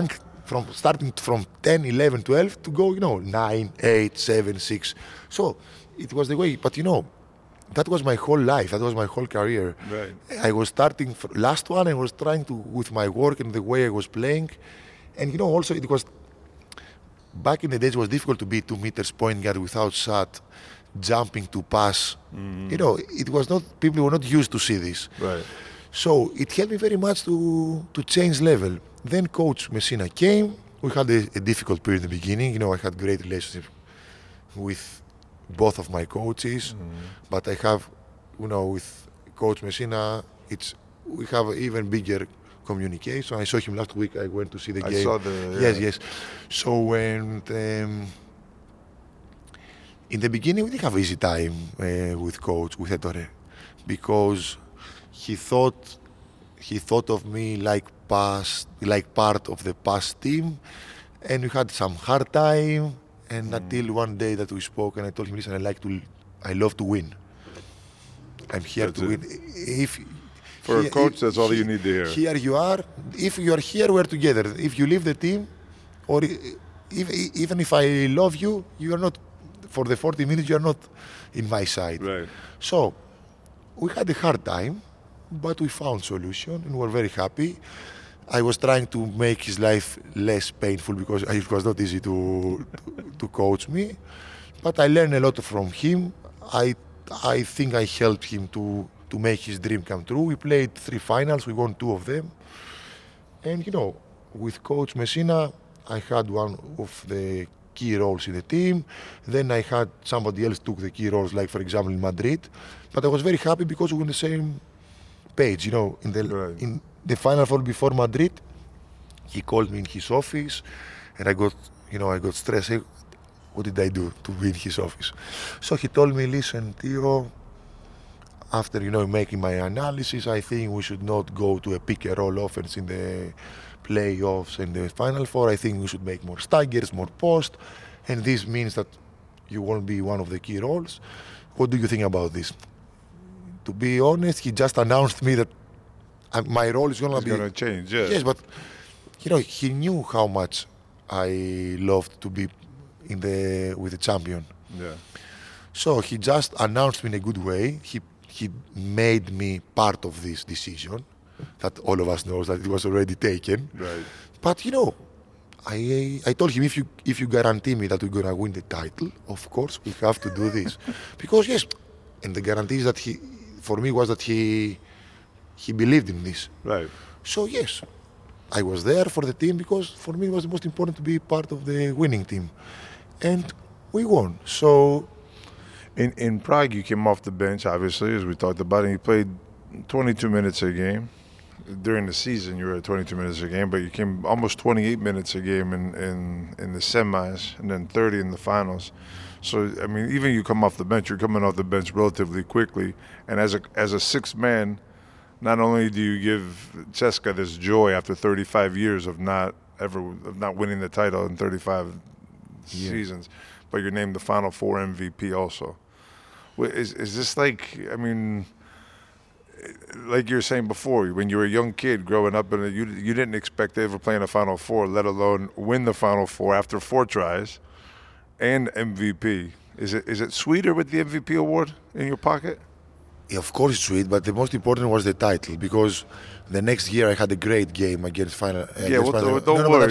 Speaker 3: from starting from 10, 11, 12 to go, 9, 8, 7, 6. So it was the way, but that was my whole life. That was my whole career.
Speaker 2: Right.
Speaker 3: I was starting last one and was trying to, with my work and the way I was playing. And also it was, back in the days it was difficult to be 2 meters point guard without shot, jumping to pass. It was not, people were not used to see this.
Speaker 2: Right.
Speaker 3: So it helped me very much to change level. Then Coach Messina came. We had a difficult period in the beginning. I had great relationship with both of my coaches, but I have, with Coach Messina, we have even bigger communication. I saw him last week. I went to see the game.
Speaker 2: I saw
Speaker 3: Yes. So when in the beginning we didn't have easy time with Ettore, because he thought of me like part of the past team, and we had some hard time. And until one day that we spoke, and I told him, listen, I love to win. I'm here to win.
Speaker 2: For a coach, that's all you need to hear.
Speaker 3: Here you are. If you are here, we're together. If you leave the team, or even if I love you, you are not, for the 40 minutes, you are not in my side.
Speaker 2: Right.
Speaker 3: So we had a hard time, but we found solution, and we're very happy. I was trying to make his life less painful because it was not easy to coach me, but I learned a lot from him. I think I helped him to make his dream come true. We played 3 finals, we won 2 of them. And with Coach Messina, I had one of the key roles in the team. Then I had somebody else took the key roles, like for example in Madrid. But I was very happy because we were on the same page. In the Final Four before Madrid, he called me in his office, and I got stressed. Hey, what did I do to be in his office? So he told me, listen, Theo, after making my analysis, I think we should not go to a pick and roll offense in the playoffs and the Final Four. I think we should make more staggers, more post, and this means that you won't be one of the key roles. What do you think about this? To be honest, he just announced me that my role is going to
Speaker 2: change. Yeah.
Speaker 3: Yes, but he knew how much I loved to be with the champion.
Speaker 2: Yeah.
Speaker 3: So he just announced me in a good way. He made me part of this decision that all of us knows that it was already taken.
Speaker 2: Right.
Speaker 3: But I told him, if you guarantee me that we're gonna win the title, of course we have to do this. Because yes, and the guarantees that for me was that he believed in this.
Speaker 2: Right.
Speaker 3: So yes, I was there for the team because for me it was the most important to be part of the winning team. And we won. So
Speaker 2: in Prague, you came off the bench, obviously, as we talked about, and you played 22 minutes a game. During the season, you were at 22 minutes a game, but you came almost 28 minutes a game in the semis, and then 30 in the finals. So, I mean, even you come off the bench, you're coming off the bench relatively quickly. And as a sixth man, not only do you give CSKA this joy after 35 years of not winning the title in 35 seasons, but you're named the Final Four MVP also. Is this like, I mean, like you were saying before, when you were a young kid growing up, and you didn't expect to ever play in a Final Four, let alone win the Final Four after 4 tries and MVP. Is it sweeter with the MVP award in your pocket?
Speaker 3: Yeah, of course it's sweet, but the most important was the title, because the next year I had a great game against Final.
Speaker 2: Don't worry.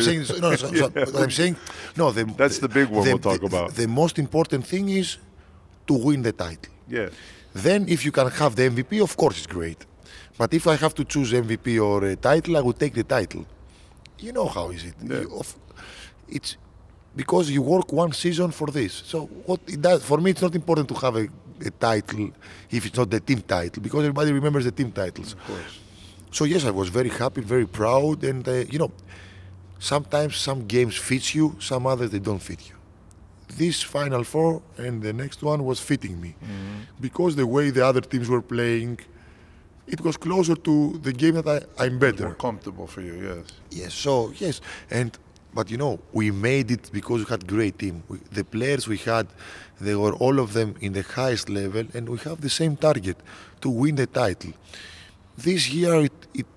Speaker 2: That's the big one we'll talk about.
Speaker 3: The most important thing is to win the title.
Speaker 2: Yeah.
Speaker 3: Then if you can have the MVP, of course it's great. But if I have to choose MVP or a title, I would take the title. You know how is it?
Speaker 2: Yeah.
Speaker 3: It's because you work one season for this. So what it does for me, it's not important to have a title if it's not the team title, because everybody remembers the team titles.
Speaker 2: Of course.
Speaker 3: So yes, I was very happy, very proud, and sometimes some games fit you, some others they don't fit you. This Final Four and the next one was fitting me, because the way the other teams were playing, it was closer to the game that I'm better.
Speaker 2: More comfortable for you, yes.
Speaker 3: Yes. So yes, but we made it because we had great team. The players we had, they were all of them in the highest level, and we have the same target, to win the title. This year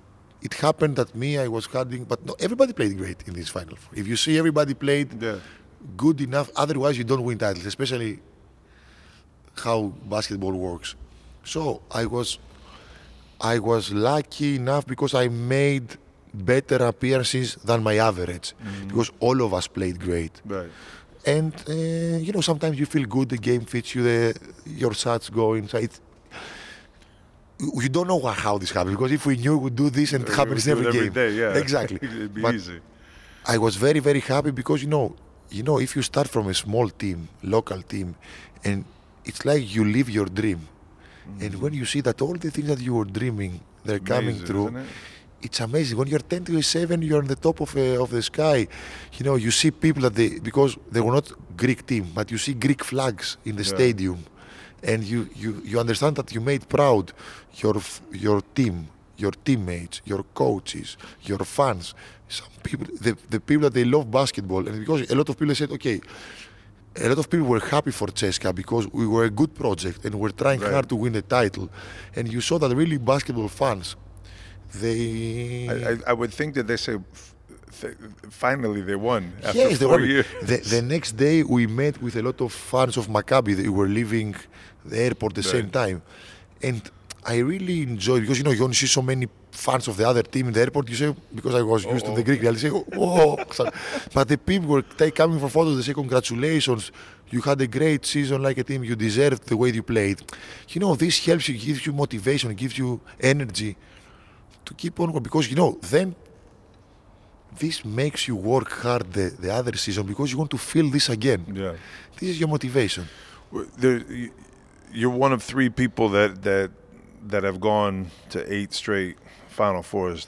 Speaker 3: it happened that I was having, but no, everybody played great in this Final Four. If you see everybody played good enough, otherwise you don't win titles, especially how basketball works. So I was lucky enough because I made better appearances than my average, because all of us played great.
Speaker 2: Right.
Speaker 3: And sometimes you feel good, the game fits you, your shots going. So you don't know how this happened, because if we knew we'd do this and it happens every game.
Speaker 2: Day, yeah.
Speaker 3: Exactly.
Speaker 2: It'd be
Speaker 3: but
Speaker 2: easy.
Speaker 3: I was very, very happy because if you start from a small team, local team, and it's like you live your dream. And when you see that all the things that you were dreaming, they're coming through, it's amazing. When you're 10 to 7, you're on the top of the sky. You see people because they were not Greek team, but you see Greek flags in the stadium, and you understand that you made proud your team, your teammates, your coaches, your fans. Some people, the people that they love basketball, and because a lot of people said, okay. A lot of people were happy for CSKA because we were a good project and we're trying hard to win the title. And you saw that really basketball fans,
Speaker 2: I would think that they say, finally they won after
Speaker 3: yes,
Speaker 2: 4 years.
Speaker 3: The next day we met with a lot of fans of Maccabi. They were leaving the airport at the same time. And I really enjoyed, because you only see so many fans of the other team in the airport. You say, because I was used to the Greek, I say, but the people were coming for photos. They say, congratulations, you had a great season like a team, you deserved the way you played. This helps you, gives you motivation, gives you energy to keep on, because then this makes you work hard the other season, because you want to feel this again.
Speaker 2: Yeah.
Speaker 3: This is your motivation.
Speaker 2: You're one of 3 people that have gone to 8 straight Final Fours.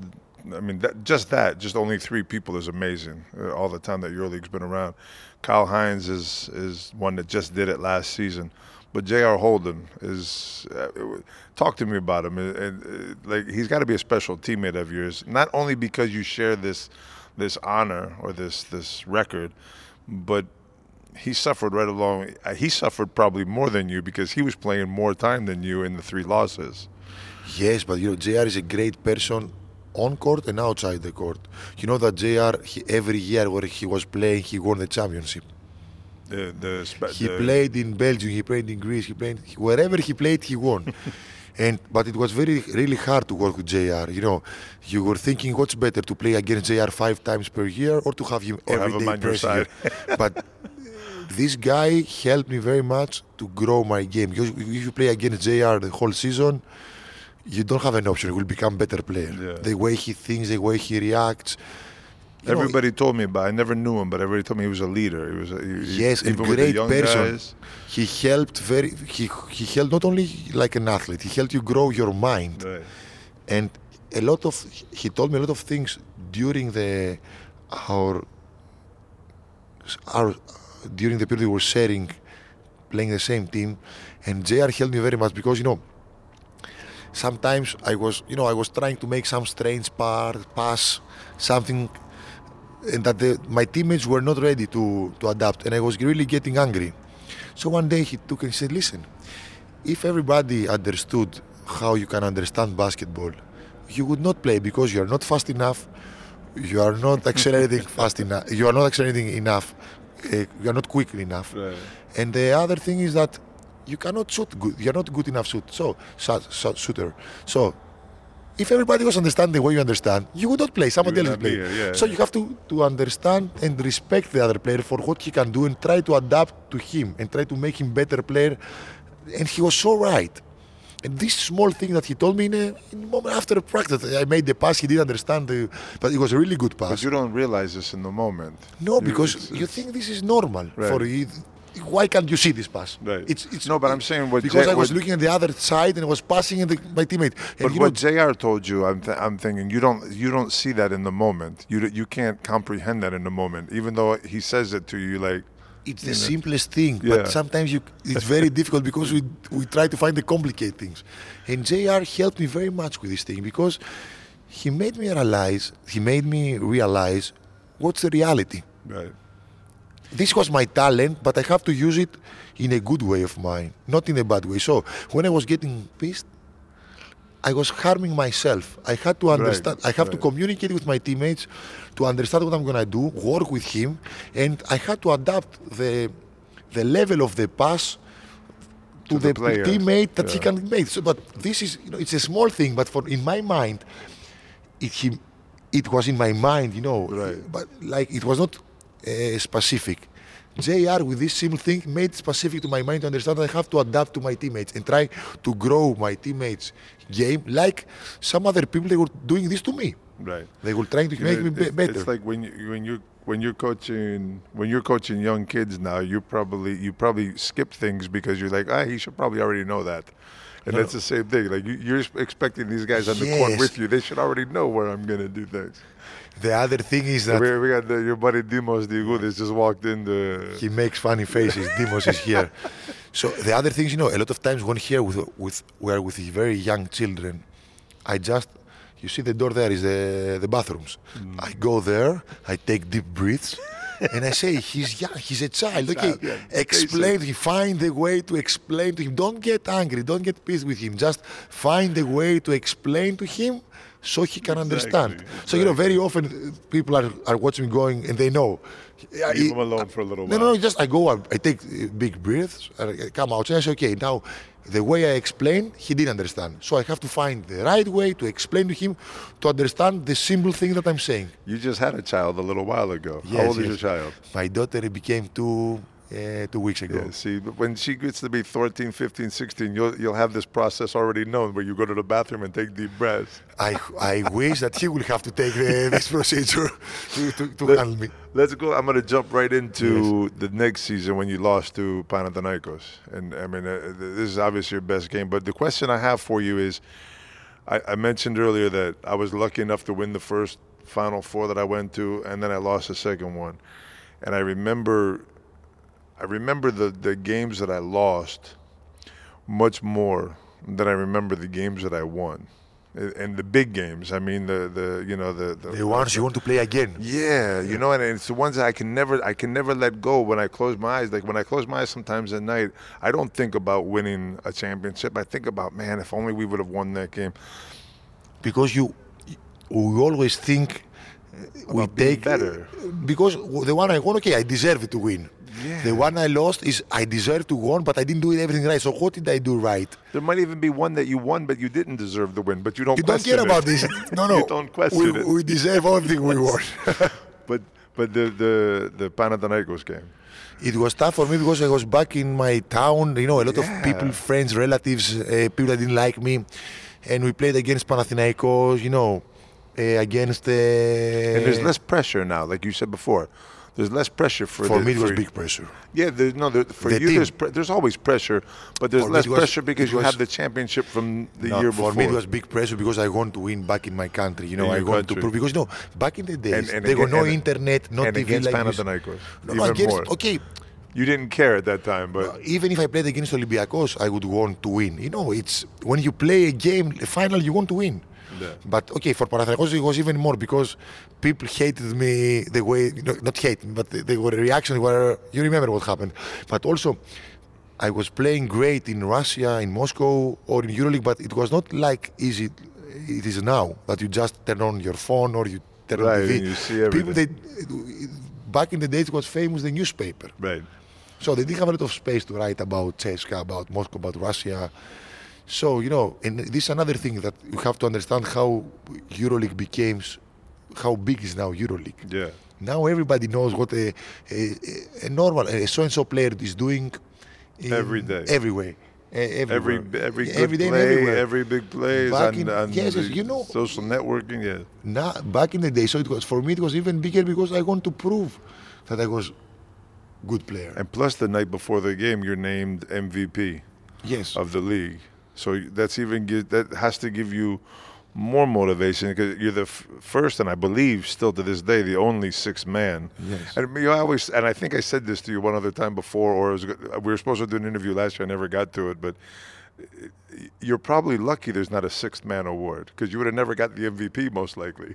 Speaker 2: Just only 3 people is amazing. All the time that EuroLeague's been around, Kyle Hines is one that just did it last season. But J.R. Holden is. Talk to me about him. Like, he's got to be a special teammate of yours, not only because you share this honor or this record, but he suffered right along. He suffered probably more than you, because he was playing more time than you in the 3 losses.
Speaker 3: Yes, but JR is a great person on court and outside the court. You know that JR, every year where he was playing, he won the championship. He played in Belgium, he played in Greece, wherever he played, he won. But it was really hard to work with JR. You were thinking, what's better, to play against JR 5 times per year or to have him every day pressing you? But this guy helped me very much to grow my game. Because if you play against JR the whole season, you don't have an option. You will become a better player. Yeah. The way he thinks, the way he reacts.
Speaker 2: Everybody told me about. I never knew him, but everybody told me he was a leader.
Speaker 3: Yes, a great person. Guys. He helped He helped not only like an athlete. He helped you grow your mind.
Speaker 2: Right.
Speaker 3: And he told me a lot of things during the period we were sharing, playing the same team. And JR helped me very much, because sometimes I was trying to make some strange pass, something, and that my teammates were not ready to adapt, and I was really getting angry. So one day he took and said, listen, if everybody understood how you can understand basketball, you would not play, because you are not fast enough, you are not accelerating fast enough, you are not accelerating enough, you are not quick enough.
Speaker 2: Right.
Speaker 3: And the other thing is that you cannot shoot good. You're not good enough shooter. So if everybody was understand the way you understand, you would not play. Somebody else will play. So you have to understand and respect the other player for what he can do, and try to adapt to him and try to make him better player. And he was so right. And this small thing that he told me in a moment after practice, I made the pass, he didn't understand, but it was a really good pass.
Speaker 2: But you don't realize this in the moment.
Speaker 3: No, because you think this is normal for you. Why can't you see this pass?
Speaker 2: Right. No, but I'm saying
Speaker 3: because I was looking at the other side and I was passing my teammate.
Speaker 2: And but what JR told you, I'm thinking you don't see that in the moment. You can't comprehend that in the moment, even though he says it to you like.
Speaker 3: It's the simplest thing, but sometimes it's very difficult, because we try to find the complicated things. And JR helped me very much with this thing, because he made me realize what's the reality.
Speaker 2: Right.
Speaker 3: This was my talent, but I have to use it in a good way of mine, not in a bad way. So when I was getting pissed, I was harming myself. I had to understand. I have to communicate with my teammates to understand what I'm gonna do, work with him, and I had to adapt the level of the pass to the teammate that he can make. So, but this is, it's a small thing, but in my mind, it was in my mind, but like it was not specific. JR with this simple thing made specific to my mind to understand that I have to adapt to my teammates and try to grow my teammates' game like some other people, they were doing this to me.
Speaker 2: Right.
Speaker 3: They were trying to make me better.
Speaker 2: It's like when you're coaching young kids now, you probably skip things because you're like, he should probably already know that. And that's the same thing. Like you're expecting these guys on the court with you. They should already know where I'm gonna do things.
Speaker 3: The other thing is that
Speaker 2: we got your buddy Dimos Digudas just walked in.
Speaker 3: He makes funny faces. Dimos is here. So the other thing is, a lot of times when here we're with very young children, you see the door there is the bathrooms. I go there, I take deep breaths, and I say, he's young, he's a child. Okay, explain to him, find a way to explain to him. Don't get angry, don't get pissed with him. Just find a way to explain to him so he can understand. So, very often people are watching me going and they know.
Speaker 2: Leave him alone for a little while.
Speaker 3: No, just I take big breaths, I come out and I say, okay, now the way I explain, he didn't understand. So I have to find the right way to explain to him to understand the simple thing that I'm saying.
Speaker 2: You just had a child a little while ago.
Speaker 3: Yes,
Speaker 2: how old is your child?
Speaker 3: My daughter became 2 weeks ago.
Speaker 2: Yeah, see, when she gets to be 13, 15, 16, you'll have this process already known where you go to the bathroom and take deep breaths.
Speaker 3: I wish that he will have to take this procedure to handle me.
Speaker 2: Let's go. I'm going to jump right into the next season when you lost to Panathinaikos. And I mean, this is obviously your best game. But the question I have for you is, I mentioned earlier that I was lucky enough to win the first Final Four that I went to, and then I lost the second one. And I remember the games that I lost much more than I remember the games that I won, and the big games. I mean the
Speaker 3: ones you want to play again.
Speaker 2: Yeah, and it's the ones that I can never let go. When I close my eyes, like when I close my eyes sometimes at night, I don't think about winning a championship. I think about, man, if only we would have won that game.
Speaker 3: Because we always think we take
Speaker 2: better.
Speaker 3: Because the one I won, okay, I deserve to win.
Speaker 2: Yeah.
Speaker 3: The one I lost is I deserve to win, but I didn't do everything right. So what did I do right?
Speaker 2: There might even be one that you won, but you didn't deserve the win. But you don't
Speaker 3: care about this. No.
Speaker 2: You don't question it.
Speaker 3: We deserve everything we won.
Speaker 2: But the Panathinaikos game.
Speaker 3: It was tough for me because I was back in my town. A lot of people, friends, relatives, people that didn't like me, and we played against Panathinaikos. Against.
Speaker 2: And there's less pressure now, like you said before. There's less pressure
Speaker 3: for me. It was big pressure.
Speaker 2: Yeah, for you, there's always pressure, but there's less pressure because you have the championship from the year before.
Speaker 3: For me, it was big pressure because I want to win back in my country. I want to prove, because back in the days there was no internet, no TV
Speaker 2: against
Speaker 3: like
Speaker 2: Panathinaikos.
Speaker 3: Even more. Okay.
Speaker 2: You didn't care at that time, but
Speaker 3: even if I played against Olympiacos, I would want to win. It's when you play a game, a final, you want to win.
Speaker 2: Yeah.
Speaker 3: But okay, for Panathinaikos it was even more because people hated me the way, not hate me, but the reactions were, you remember what happened. But also, I was playing great in Russia, in Moscow, or in EuroLeague, but it was not like easy it is now, that you just turn on your phone or you turn on TV.
Speaker 2: And you see everything.
Speaker 3: Back in the days it was famous, the newspaper.
Speaker 2: Right.
Speaker 3: So they didn't have a lot of space to write about CSKA, about Moscow, about Russia. So, and this is another thing that you have to understand how EuroLeague became, how big is now EuroLeague.
Speaker 2: Yeah.
Speaker 3: Now everybody knows what a normal, so-and-so player is doing
Speaker 2: every day.
Speaker 3: Everywhere.
Speaker 2: Every good
Speaker 3: every day
Speaker 2: play, every big play on
Speaker 3: social
Speaker 2: networking, yeah.
Speaker 3: Now, back in the day, so for me it was even bigger because I want to prove that I was a good player.
Speaker 2: And plus the night before the game, you're named MVP of the league. So that has to give you more motivation because you're the first, and I believe still to this day, the only sixth man.
Speaker 3: Yes.
Speaker 2: And I think I said this to you one other time before, or we were supposed to do an interview last year. I never got to it, but you're probably lucky there's not a sixth man award because you would have never got the MVP most likely.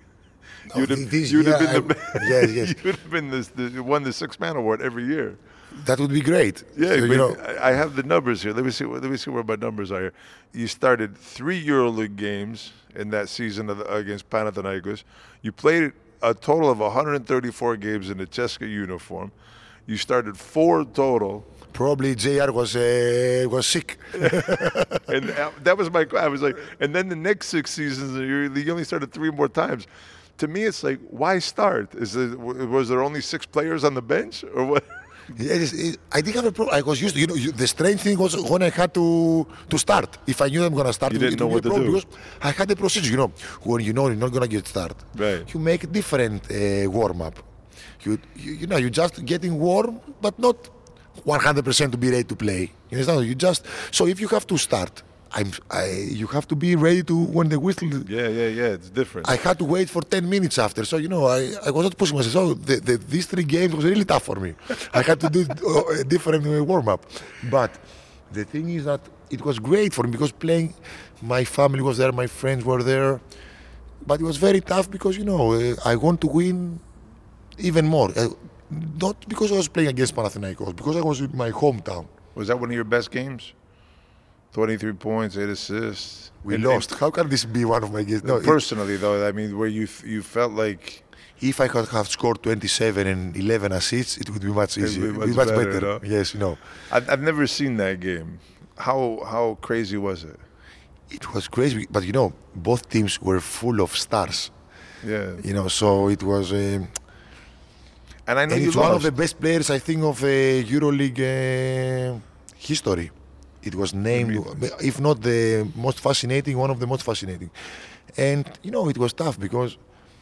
Speaker 2: You'd have been
Speaker 3: yes.
Speaker 2: you would have been won the six-man award every year.
Speaker 3: That would be great.
Speaker 2: Yeah,
Speaker 3: So,
Speaker 2: but I have the numbers here. Let me see where my numbers are here. You started 3 EuroLeague games in that season against Panathinaikos. You played a total of 134 games in the Ceska uniform. You started 4 total.
Speaker 3: probably JR was sick.
Speaker 2: And that was I was like, and then the next 6 seasons, you only started 3 more times. To me, it's like, why start? Was there only 6 players on the bench, or what?
Speaker 3: Yes, I didn't have a problem. I was used to, the strange thing was when I had to start. If I knew I'm going to start,
Speaker 2: You didn't know what to do.
Speaker 3: Because I had the procedure, when you know you're not going to get start.
Speaker 2: Right.
Speaker 3: You make a different warm-up. You're just getting warm, but not 100% to be ready to play. You understand? So if you have to start, you have to be ready to when the whistle.
Speaker 2: Yeah, it's different.
Speaker 3: I had to wait for 10 minutes after, so I was not pushing myself. So these 3 games was really tough for me. I had to do a different warm-up. But the thing is that it was great for me because playing, my family was there, my friends were there. But it was very tough because I want to win even more. Not because I was playing against Panathinaikos, because I was in my hometown.
Speaker 2: Was that one of your best games? 23 points, 8 assists.
Speaker 3: We lost. How can this be one of my games? No,
Speaker 2: personally, though, I mean, where you felt like...
Speaker 3: If I could have scored 27 and 11 assists, it would be much easier.
Speaker 2: It would be much better. No?
Speaker 3: Yes,
Speaker 2: I've never seen that game. How crazy was it?
Speaker 3: It was crazy, but both teams were full of stars.
Speaker 2: Yeah.
Speaker 3: So it was...
Speaker 2: and I know
Speaker 3: it's
Speaker 2: lost.
Speaker 3: One of the best players, I think, of EuroLeague history. It was named, if not the most fascinating, one of the most fascinating. And, it was tough because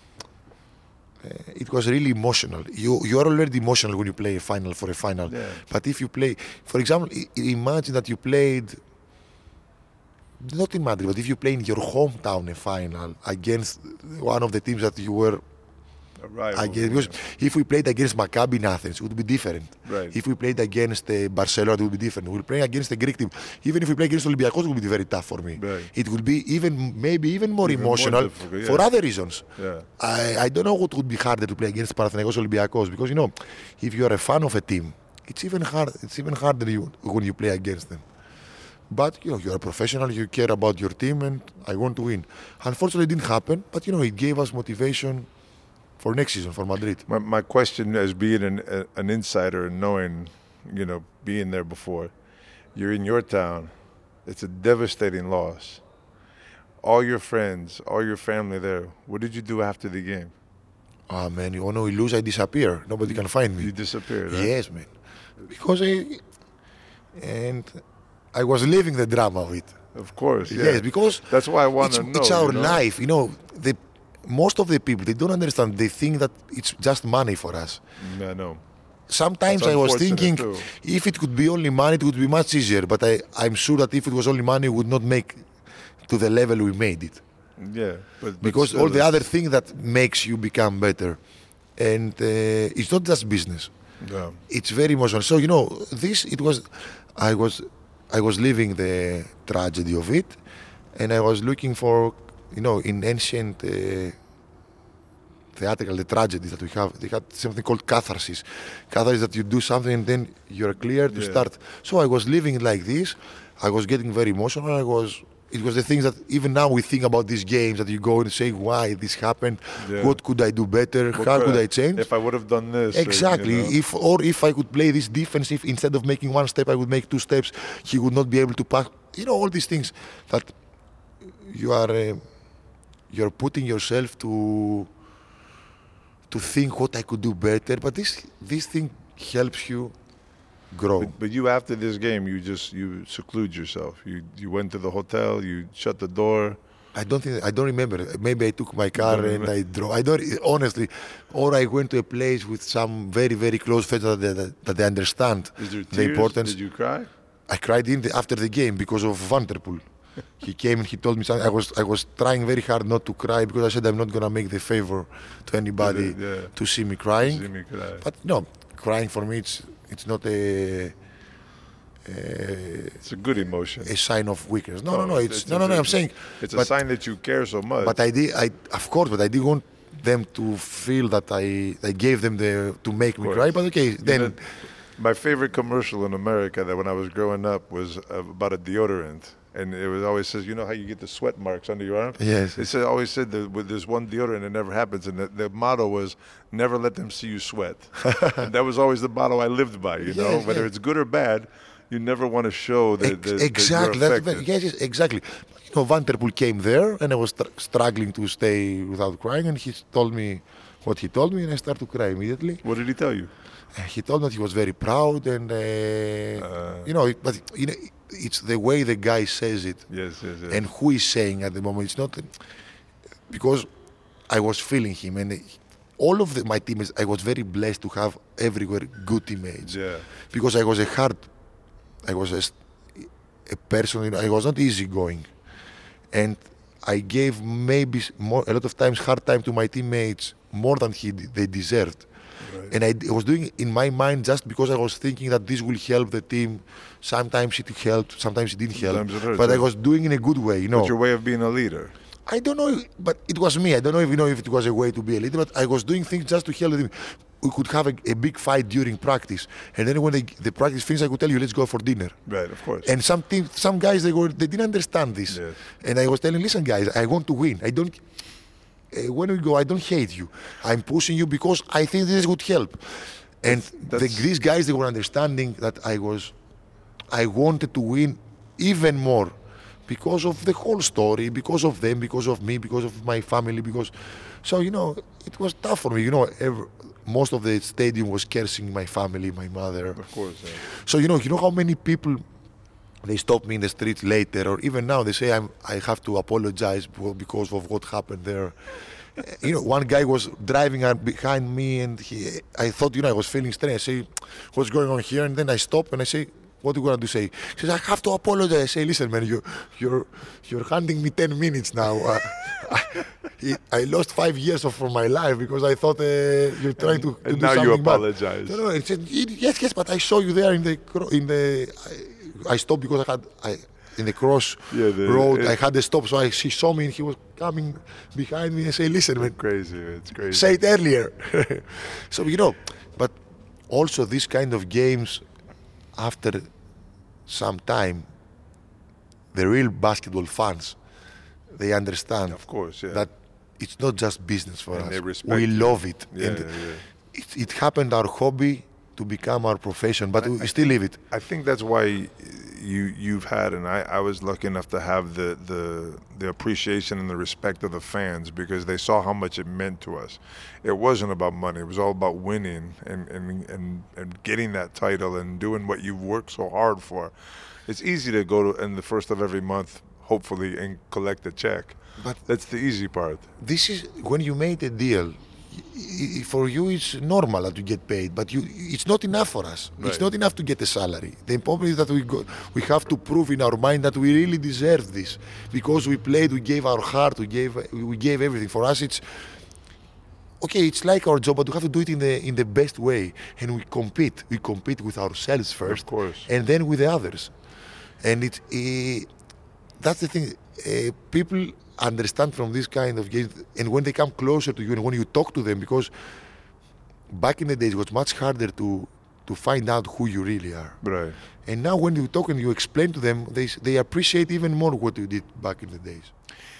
Speaker 3: it was really emotional. You are already emotional when you play a final for a final.
Speaker 2: Yeah.
Speaker 3: But if you play, for example, imagine that you played, not in Madrid, but if you play in your hometown a final against one of the teams that you were because if we played against Maccabi in Athens, it would be different.
Speaker 2: Right.
Speaker 3: If we played against Barcelona, it would be different. We'll play against the Greek team. Even if we play against Olympiacos, it would be very tough for me.
Speaker 2: Right.
Speaker 3: It would be maybe even more emotional for other reasons.
Speaker 2: Yeah.
Speaker 3: I don't know what would be harder to play against Panathinaikos or Olympiacos because if you are a fan of a team, it's even hard. It's even harder when you play against them. But you're a professional. You care about your team, and I want to win. Unfortunately, it didn't happen. But it gave us motivation for next season for Madrid.
Speaker 2: My question as being an insider and knowing, being there before, you're in your town. It's a devastating loss. All your friends, all your family there. What did you do after the game?
Speaker 3: Man, we lose, I disappear. Nobody can find me.
Speaker 2: You disappeared, huh?
Speaker 3: Yes, man. Because I was living the drama of it.
Speaker 2: Of course, yeah.
Speaker 3: Yes, because
Speaker 2: that's why I want to know.
Speaker 3: It's our life, most of the people, they don't understand. They think that it's just money for us.
Speaker 2: I know.
Speaker 3: Sometimes I was thinking, if it could be only money, it would be much easier. But I'm sure that if it was only money, we would not make to the level we made it.
Speaker 2: Yeah.
Speaker 3: Because all the other things that makes you become better. And it's not just business.
Speaker 2: Yeah.
Speaker 3: It's very emotional. So, I was living the tragedy of it. And I was looking for, in ancient theatrical, the tragedies that we have, they had something called catharsis. Catharsis that you do something and then you're clear to start. So I was living like this. I was getting very emotional. It was the things that even now we think about these games that you go and say, why this happened? Yeah. What could I do better? How could I change?
Speaker 2: If I would have done this.
Speaker 3: Exactly. If I could play this defense, if instead of making 1 step, I would make 2 steps, he would not be able to pass. All these things that you're putting yourself to think what I could do better, but this thing helps you grow.
Speaker 2: But you, after this game, you seclude yourself. You went to the hotel, you shut the door.
Speaker 3: I don't remember. Maybe I took my car and I drove. I don't honestly, or I went to a place with some very, very close friends that they understand the importance.
Speaker 2: Did you cry?
Speaker 3: I cried after the game because of Van der Poel. He came and he told me something. I was trying very hard not to cry because I said I'm not gonna make the favor to anybody to see me crying. But no, crying for me it's not
Speaker 2: it's a good emotion.
Speaker 3: A sign of weakness. No. I'm saying
Speaker 2: it's a sign that you care so much.
Speaker 3: But I did. Of course. But I didn't want them to feel that I gave them to make me cry. But okay, then.
Speaker 2: My favorite commercial in America that when I was growing up was about a deodorant. And it was always says, you know how you get the sweat marks under your arm?
Speaker 3: Yes.
Speaker 2: It always said that with this one deodorant, it never happens. And the motto was, never let them see you sweat. And that was always the motto I lived by, you know? Whether it's good or bad, you never want to show that
Speaker 3: exactly.
Speaker 2: you're affected.
Speaker 3: Yes, exactly. You know, Van der Poel came there, and I was struggling to stay without crying, and he told me what he told me, and I started to cry immediately.
Speaker 2: What did he tell you?
Speaker 3: He told me that he was very proud, and you know, but you know, it's the way the guy says it,
Speaker 2: yes.
Speaker 3: and who is saying at the moment. It's not because I was feeling him, and all of my teammates. I was very blessed to have everywhere good teammates.
Speaker 2: Yeah.
Speaker 3: Because I was a person. You know, I was not easygoing, and I gave maybe a lot of times hard time to my teammates more than they deserved. Right. And I was doing it in my mind just because I was thinking that this will help the team. Sometimes it helped, sometimes it didn't help. But I was doing it in a good way, you know.
Speaker 2: What's your way of being a leader?
Speaker 3: I don't know, but it was me. I don't know if you know if it was a way to be a leader, but I was doing things just to help the team. We could have a big fight during practice, and then when the practice finished, I could tell you, let's go for dinner.
Speaker 2: Right, of course.
Speaker 3: And some guys, they didn't understand this. Yes. And I was telling, listen, guys, I want to win. I don't. When we go, I don't hate you. I'm pushing you because I think this would help. And these guys, they were understanding that I wanted to win even more because of the whole story, because of them, because of me, because of my family. So you know, it was tough for me. You know, most of the stadium was cursing my family, my mother.
Speaker 2: Of course. Yeah.
Speaker 3: So you know how many people. They stop me in the street later, or even now they say I have to apologize because of what happened there. You know, one guy was driving behind me, and I thought, you know, I was feeling strange. I say, what's going on here? And then I stop and I say, what are you going to say? He says, I have to apologize. I say, listen, man, you're handing me 10 minutes now. I lost 5 years from my life because I thought you're trying to do
Speaker 2: now
Speaker 3: something
Speaker 2: you apologize.
Speaker 3: Bad. No, he said, yes, but I saw you there in the. I stopped because in the cross road, I had to stop. So he saw me and he was coming behind me and say, listen, man.
Speaker 2: It's crazy.
Speaker 3: Say it earlier. So, you know, but also these kind of games, after some time, the real basketball fans, they understand
Speaker 2: of course,
Speaker 3: that it's not just business for us.
Speaker 2: They respect
Speaker 3: we love it.
Speaker 2: Yeah,
Speaker 3: It happened our hobby to become our profession, but we still live it.
Speaker 2: I think that's why you've had, and I was lucky enough to have the appreciation and the respect of the fans because they saw how much it meant to us. It wasn't about money. It was all about winning and getting that title and doing what you've worked so hard for. It's easy to go in the first of every month, hopefully, and collect a check. But that's the easy part.
Speaker 3: This is when you made a deal. For you, it's normal that you get paid, but it's not enough for us. Right. It's not enough to get a salary. The important is that we have to prove in our mind that we really deserve this because we played, we gave our heart, we gave everything. For us, it's okay. It's like our job, but we have to do it in the best way, and we compete. We compete with ourselves first,
Speaker 2: of course,
Speaker 3: and then with the others. And that's the thing. People understand from this kind of games, and when they come closer to you and when you talk to them, because back in the days it was much harder to find out who you really are.
Speaker 2: Right.
Speaker 3: And now when you talk and you explain to them, they appreciate even more what you did back in the days.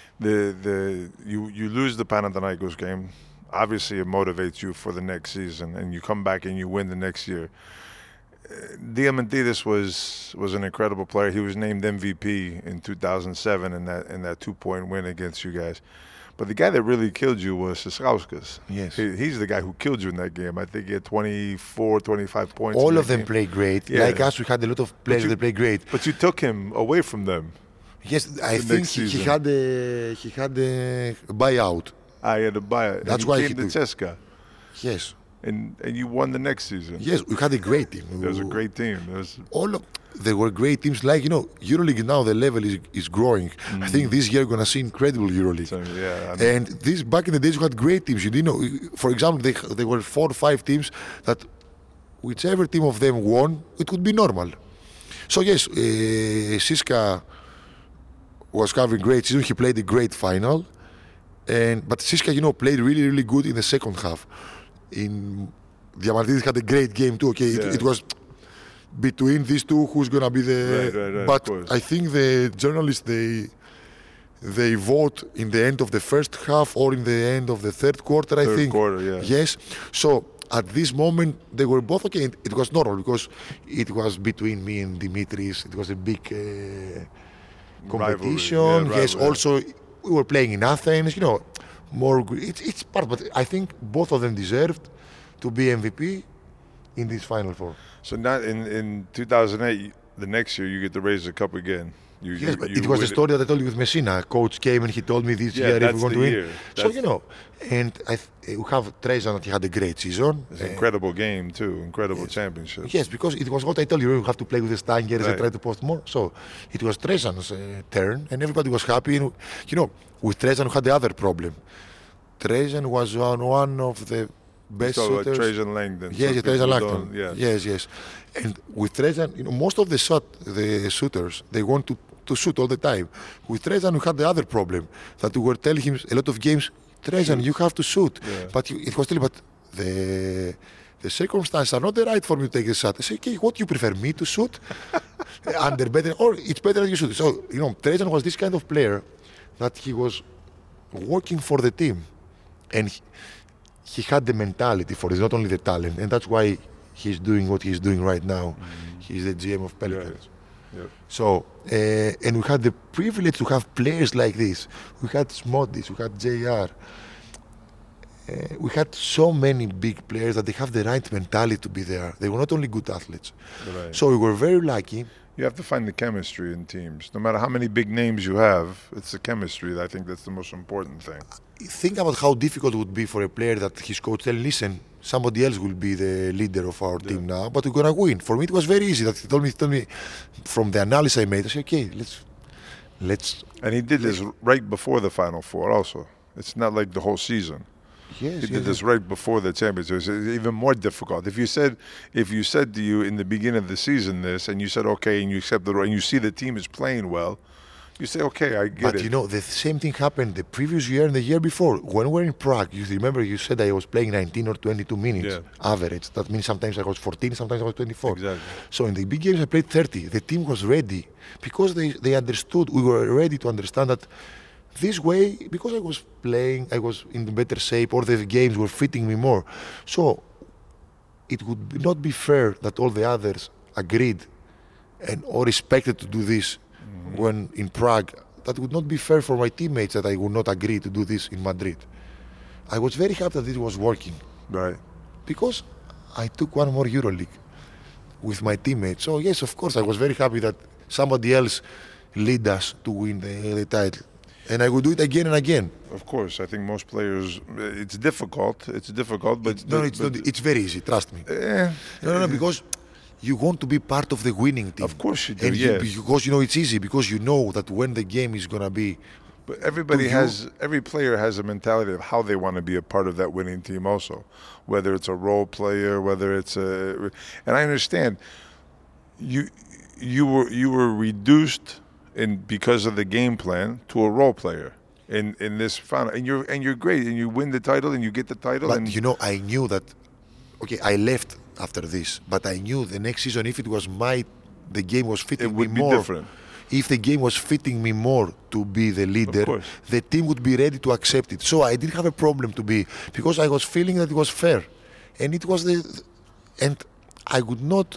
Speaker 2: You lose the Panathinaikos game. Obviously, it motivates you for the next season, and you come back and you win the next year. Diamantidis was an incredible player. He was named MVP in 2007 in that 2-point win against you guys. But the guy that really killed you was Siskauskas.
Speaker 3: Yes.
Speaker 2: He's the guy who killed you in that game. I think he had 24, 25 points.
Speaker 3: All of them played great. Yeah. Like us, we had a lot of players that played great.
Speaker 2: But you took him away from them.
Speaker 3: Yes, I think he had a buyout.
Speaker 2: He had a buyout.
Speaker 3: That's why
Speaker 2: he came to CSKA.
Speaker 3: Yes.
Speaker 2: And you won the next season.
Speaker 3: Yes, we had a great team.
Speaker 2: There was a great team.
Speaker 3: There were great teams. Like, you know, EuroLeague now, the level is growing. Mm-hmm. I think this year we're going to see incredible EuroLeague.
Speaker 2: So, yeah,
Speaker 3: and this back in the days, we had great teams. You didn't know. For example, there were 4 or 5 teams that whichever team of them won, it would be normal. So, yes, CSKA was having a great season. He played a great final. But Siska, played really, really good in the second half. Diamantidis had a great game too. Okay, it was between these two who's gonna be the.
Speaker 2: Right,
Speaker 3: but I think the journalists they vote in the end of the first half or in the end of the third quarter. I think.
Speaker 2: Third quarter, yeah.
Speaker 3: Yes. So at this moment they were both okay. It was normal because it was between me and Dimitris. It was a big competition. Yes. Also, we were playing in Athens. More. It's part, but I think both of them deserved to be MVP in this Final Four.
Speaker 2: So not in 2008, the next year you get to raise the cup again.
Speaker 3: Yes, but it was the story that I told you with Messina. Coach came and he told me this year if we're going to win. So, and we have Trezan that he had a great season.
Speaker 2: It's an incredible game too, incredible championship.
Speaker 3: Yes, because it was what I told you, you have to play with the Stangers and try to post more. So it was Trezan's turn and everybody was happy. And, with Trezan we had the other problem. Trezan was one of the best shooters.
Speaker 2: Trajan Langdon.
Speaker 3: Yes, Trajan Langdon. Yes. And with Trajan, most of the shooters, they want to shoot all the time. With Trajan, we had the other problem that we were telling him a lot of games, Trajan, you have to shoot. Yeah. But it was still, the circumstances are not the right for me to take the shot. I say, okay, what do you prefer, me to shoot? Under better, or it's better that you shoot. So, Trajan was this kind of player that he was working for the team. And he had the mentality for it, not only the talent, and that's why he's doing what he's doing right now. He's the GM of Pelicans.
Speaker 2: Yeah.
Speaker 3: So, and we had the privilege to have players like this. We had Smodis, we had JR. We had so many big players that they have the right mentality to be there. They were not only good athletes.
Speaker 2: Right.
Speaker 3: So we were very lucky.
Speaker 2: You have to find the chemistry in teams. No matter how many big names you have, it's the chemistry. I think that's the most important thing.
Speaker 3: Think about how difficult it would be for a player that his coach tell, listen, somebody else will be the leader of our team now, but we're gonna win. For me, it was very easy. That he told me from the analysis I made. I said, okay, let's.
Speaker 2: And he did this right before the Final Four. Also, it's not like the whole season.
Speaker 3: Yes,
Speaker 2: he did this right before the championship. It's even more difficult. If you said to you in the beginning of the season this, and you said okay, and you accept the, and you see the team is playing well, you say okay, I get it.
Speaker 3: But the same thing happened the previous year and the year before. When we were in Prague, you remember you said I was playing 19 or 22 minutes average. That means sometimes I was 14, sometimes I was 24.
Speaker 2: Exactly.
Speaker 3: So in the big games I played 30. The team was ready because they understood. We were ready to understand that. This way, because I was playing, I was in better shape, or the games were fitting me more. So it would not be fair that all the others agreed or respected to do this when in Prague. That would not be fair for my teammates that I would not agree to do this in Madrid. I was very happy that this was working.
Speaker 2: Right.
Speaker 3: Because I took one more EuroLeague with my teammates. So yes, of course, I was very happy that somebody else led us to win the title. And I would do it again and again.
Speaker 2: Of course, I think most players. It's difficult, but
Speaker 3: it's very easy. Trust me. No, because you want to be part of the winning team.
Speaker 2: Of course you do.
Speaker 3: And
Speaker 2: yes.
Speaker 3: Because it's easy. Because you know that when the game is gonna be.
Speaker 2: But every player has a mentality of how they want to be a part of that winning team. Also, whether it's a role player, whether it's and I understand. You were reduced. Because of the game plan to a role player in this final, and you're great, and you win the title, and you get the title.
Speaker 3: But I knew that. Okay, I left after this, but I knew the next season, if it was the game was fitting me more. It would be
Speaker 2: different.
Speaker 3: If the game was fitting me more to be the leader, the team would be ready to accept it. So I didn't have a problem to be, because I was feeling that it was fair, and it was and I would not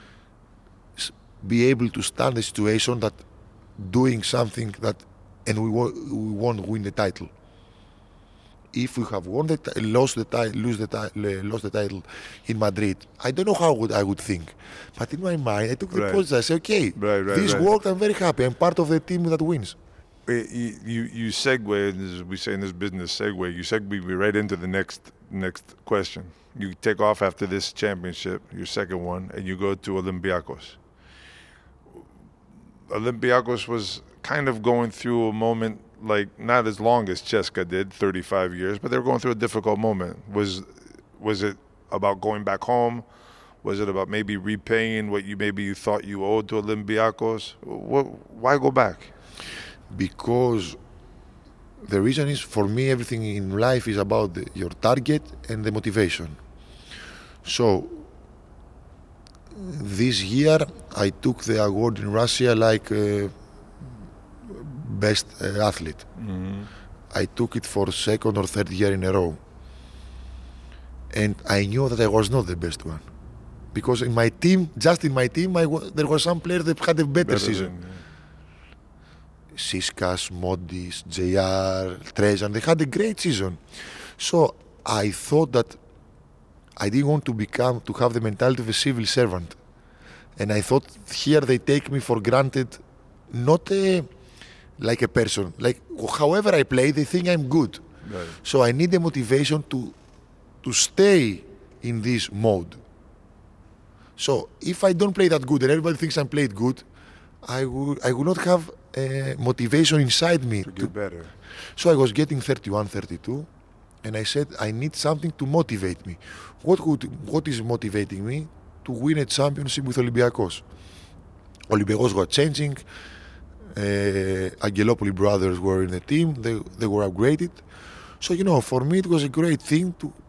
Speaker 3: be able to stand the situation that. Doing something that, and we won't win the title. If we have lost the title in Madrid, I don't know how I would think, but in my mind I took the position. I said, okay, this worked. I'm very happy. I'm part of the team that wins.
Speaker 2: You segue, as we say in this business, you segue right into the next question. You take off after this championship, your second one, and you go to Olympiacos. Olympiacos was kind of going through a moment, like not as long as CSKA did, 35 years, but they were going through a difficult moment. Was it about going back home? Was it about maybe repaying what you thought you owed to Olympiacos? Why go back?
Speaker 3: Because The reason is, for me, everything in life is about your target and the motivation. So this year I took the award in Russia like best athlete. I took it for second or third year in a row. And I knew that I was not the best one. Because in my team, just in my team, there were some players that had a better season. Siskas, Modis, JR, Trezan, they had a great season. So I thought that I didn't want to have the mentality of a civil servant. And I thought here they take me for granted, not like a person. Like however I play, they think I'm good.
Speaker 2: Right.
Speaker 3: So I need the motivation to stay in this mode. So if I don't play that good and everybody thinks I played good, I will not have motivation inside me
Speaker 2: To get better.
Speaker 3: So I was getting 31, 32, and I said I need something to motivate me. What is motivating me? To win a championship with Olympiakos. Olympiakos were changing. Angelopoulos brothers were in the team. They were upgraded. So for me it was a great thing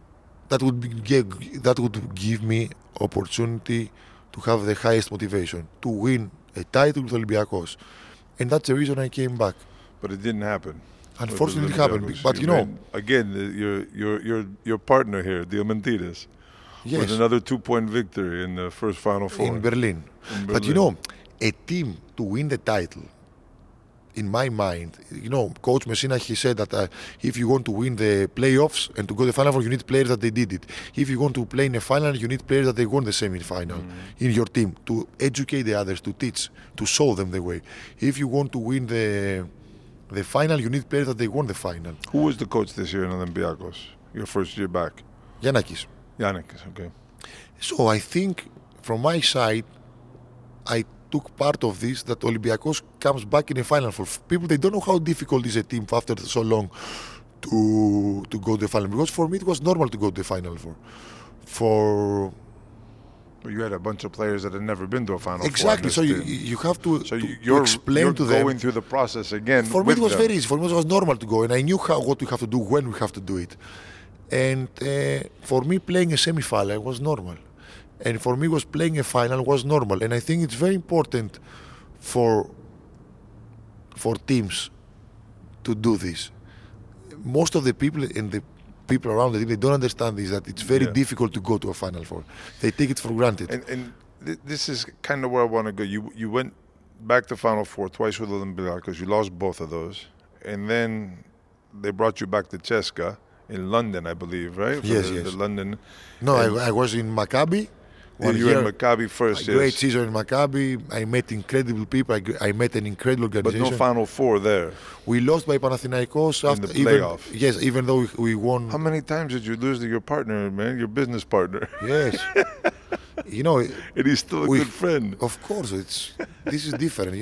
Speaker 3: that would give me opportunity to have the highest motivation to win a title with Olympiakos, and that's the reason I came back.
Speaker 2: But it didn't happen.
Speaker 3: Unfortunately, it happened. But
Speaker 2: again, your partner here, Diamantides,
Speaker 3: yes,
Speaker 2: with another 2-point victory in the first Final Four
Speaker 3: in Berlin. But a team to win the title, in my mind, Coach Messina, he said that if you want to win the playoffs and to go to the final, you need players that they did it. If you want to play in a final, you need players that they won the semi-final in your team, to educate the others, to teach, to show them the way. If you want to win the final, you need players that they won the final.
Speaker 2: Who was the coach this year in Olympiakos, your first year back?
Speaker 3: Giannakis.
Speaker 2: Okay.
Speaker 3: So I think from my side, I took part of this, that Olympiakos comes back in a final. For people, they don't know how difficult is a team after so long to go to the final. Because for me, it was normal to go to the final
Speaker 2: You had a bunch of players that had never been to a final.
Speaker 3: Exactly. So you have to explain to them.
Speaker 2: You're going through the process again.
Speaker 3: For me, it was very easy. For me, it was normal to go, and I knew what we have to do, when we have to do it. And for me, playing a semi-final was normal. And for me, playing a final was normal. And I think it's very important for teams to do this. Most of the people and the people around the team, they don't understand this, that it's very difficult to go to a Final Four. They take it for granted.
Speaker 2: And this is kind of where I want to go. You went back to Final Four twice with Olympiakos. You lost both of those. And then they brought you back to CSKA in London, I believe, right?
Speaker 3: Yes.
Speaker 2: The London.
Speaker 3: No, I was in Maccabi.
Speaker 2: You were in Maccabi first, yes.
Speaker 3: Great season in Maccabi. I met incredible people. I met an incredible organization.
Speaker 2: But no Final Four there.
Speaker 3: We lost by Panathinaikos
Speaker 2: in the playoff.
Speaker 3: Even though we won.
Speaker 2: How many times did you lose to your partner, man? Your business partner?
Speaker 3: Yes.
Speaker 2: And he's still a good friend.
Speaker 3: Of course, this is different.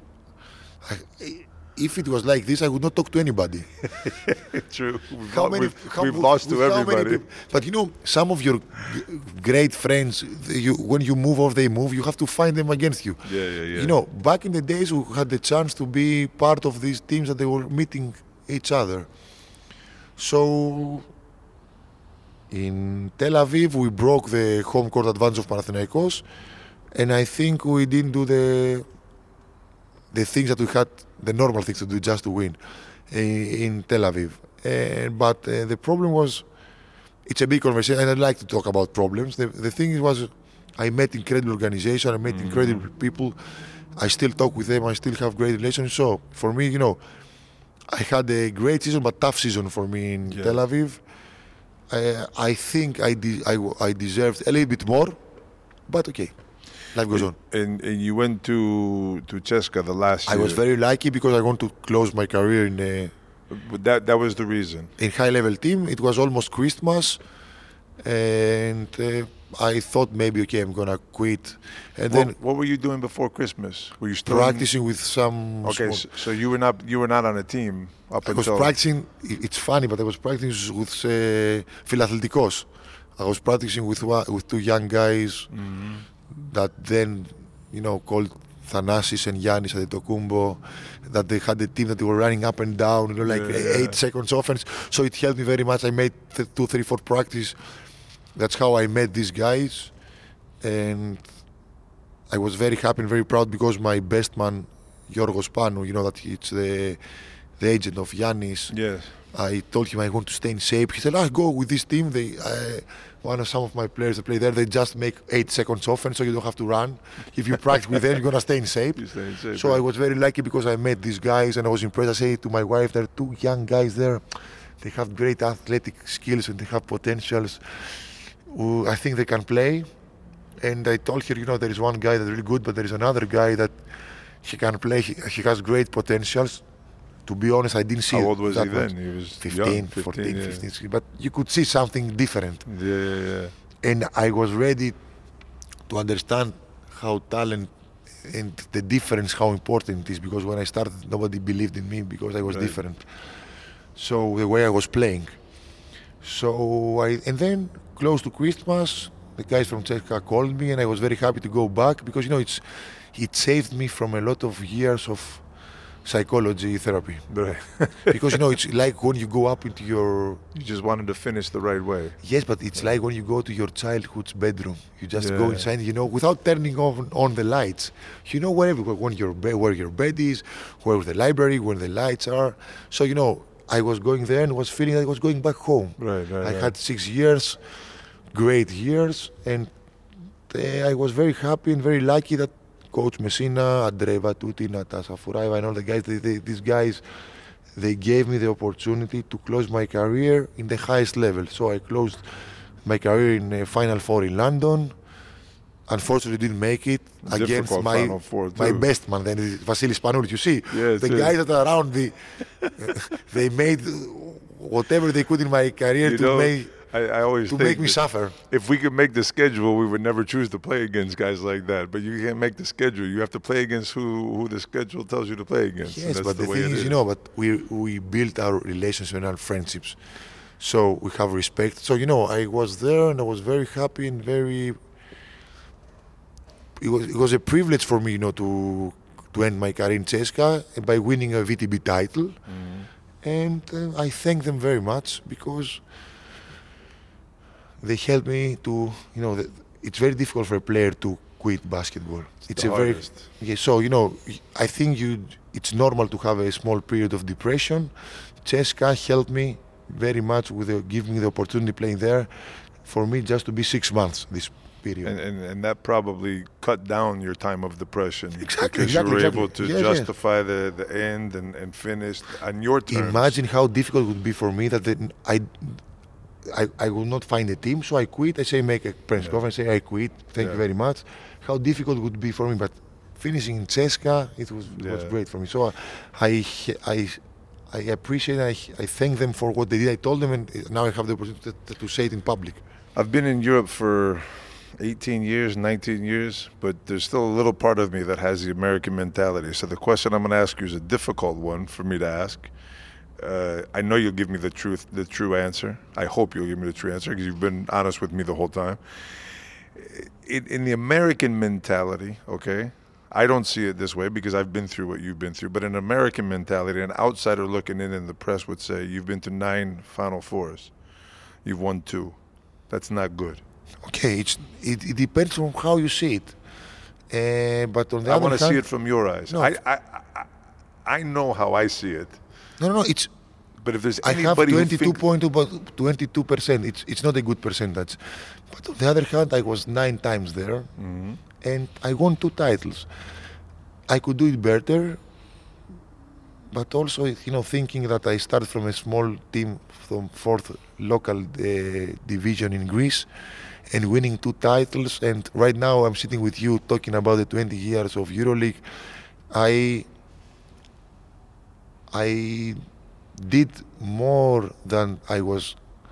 Speaker 3: If it was like this, I would not talk to anybody.
Speaker 2: True. We've lost to everybody.
Speaker 3: But some of your great friends, when you move or they move, you have to find them against you.
Speaker 2: Yeah.
Speaker 3: Back in the days, we had the chance to be part of these teams that they were meeting each other. So in Tel Aviv, we broke the home court advantage of Panathinaikos, and I think we didn't do the things that we had, the normal things to do just to win in Tel Aviv. But the problem was, it's a big conversation, and I like to talk about problems. The thing was, I met incredible organization, I met incredible people. I still talk with them, I still have great relations. So for me, I had a great season, but tough season for me in Tel Aviv. I think I deserved a little bit more, but okay. Life goes on.
Speaker 2: And you went to CSKA the last year.
Speaker 3: I was very lucky because I want to close my career in
Speaker 2: But that was the reason.
Speaker 3: In high-level team. It was almost Christmas, and I thought maybe I'm gonna quit. And then
Speaker 2: what were you doing before Christmas? Were you still
Speaker 3: practicing with some?
Speaker 2: Okay, so you were not on a team up until. I
Speaker 3: was practicing. It's funny, but I was practicing with Philathletikos. I was practicing with two young guys. That then, called Thanasis and Giannis Antetokounmpo, that they had a team that they were running up and down, 8 seconds offense. So it helped me very much. I made 2, 3, 4 practice. That's how I met these guys, and I was very happy and very proud because my best man, Giorgos Panou, that it's the agent of Giannis.
Speaker 2: Yes.
Speaker 3: I told him I want to stay in shape. He said, go with this team. Some of my players that play there, they just make 8 seconds offense, so you don't have to run. If you practice with them, you're going to stay in shape. So I was very lucky because I met these guys and I was impressed. I say to my wife, there are 2 young guys there. They have great athletic skills and they have potentials. I think they can play. And I told her, there is one guy that's really good, but there is another guy that he can play. He has great potentials. To be honest, I didn't see.
Speaker 2: How old was he then?
Speaker 3: He was
Speaker 2: 15,
Speaker 3: 15. But you could see something different.
Speaker 2: Yeah.
Speaker 3: And I was ready to understand how talent and the difference, how important it is. Because when I started, nobody believed in me because I was different. So the way I was playing. And then close to Christmas, the guys from CSKA called me, and I was very happy to go back because it saved me from a lot of years of psychology therapy.
Speaker 2: Right.
Speaker 3: Because it's like when you go up into your...
Speaker 2: You just wanted to finish the right way.
Speaker 3: Yes, but it's like when you go to your childhood's bedroom. You just go inside, without turning on the lights. Where your bed is, where the library, where the lights are. So, I was going there and was feeling like I was going back home.
Speaker 2: Right.
Speaker 3: I had 6 years, great years, and I was very happy and very lucky that Coach Messina, Andrei Vatuti, Natasha Furaeva, and all the guys, these guys, they gave me the opportunity to close my career in the highest level. So I closed my career in a Final Four in London. Unfortunately, didn't make it against my best man, then Vasilis Panoulis. You see, the guys that are around, they made whatever they could in my career
Speaker 2: I always think
Speaker 3: make me suffer.
Speaker 2: If we could make the schedule, we would never choose to play against guys like that. But you can't make the schedule. You have to play against who the schedule tells you to play against.
Speaker 3: Yes, but the thing is, but we built our relations and our friendships. So we have respect. So, I was there and I was very happy and very... It was a privilege for me, to end my career in CSKA by winning a VTB title. And I thank them very much because they helped me to, it's very difficult for a player to quit basketball. It's a
Speaker 2: hardest.
Speaker 3: So, I think it's normal to have a small period of depression. CSKA helped me very much with giving me the opportunity playing there. For me, just to be 6 months this period.
Speaker 2: And that probably cut down your time of depression.
Speaker 3: Exactly.
Speaker 2: Because you were able to justify the end and finish on your terms.
Speaker 3: Imagine how difficult it would be for me that I will not find a team, so I quit. I say make a press conference, say I quit. Thank you very much. How difficult it would be for me, but finishing in CSKA, it was great for me. So I appreciate. I thank them for what they did. I told them, and now I have the opportunity to say it in public.
Speaker 2: I've been in Europe for 18 years, 19 years, but there's still a little part of me that has the American mentality. So the question I'm going to ask you is a difficult one for me to ask. I know you'll give me the true answer. I hope you'll give me the true answer because you've been honest with me the whole time. In the American mentality, okay, I don't see it this way because I've been through what you've been through, but in American mentality, an outsider looking in the press would say, you've been to 9 Final Fours. You've won 2. That's not good.
Speaker 3: Okay, it depends on how you see it. But on the other hand, I
Speaker 2: want to see it from your eyes. No. I know how I see it.
Speaker 3: No, it's.
Speaker 2: But if there's
Speaker 3: I have 22%. It's not a good percentage. But on the other hand, I was 9 times there, and I won 2 titles. I could do it better, but also, thinking that I started from a small team from 4th local division in Greece, and winning 2 titles. And right now, I'm sitting with you talking about the 20 years of EuroLeague. I did more than I was.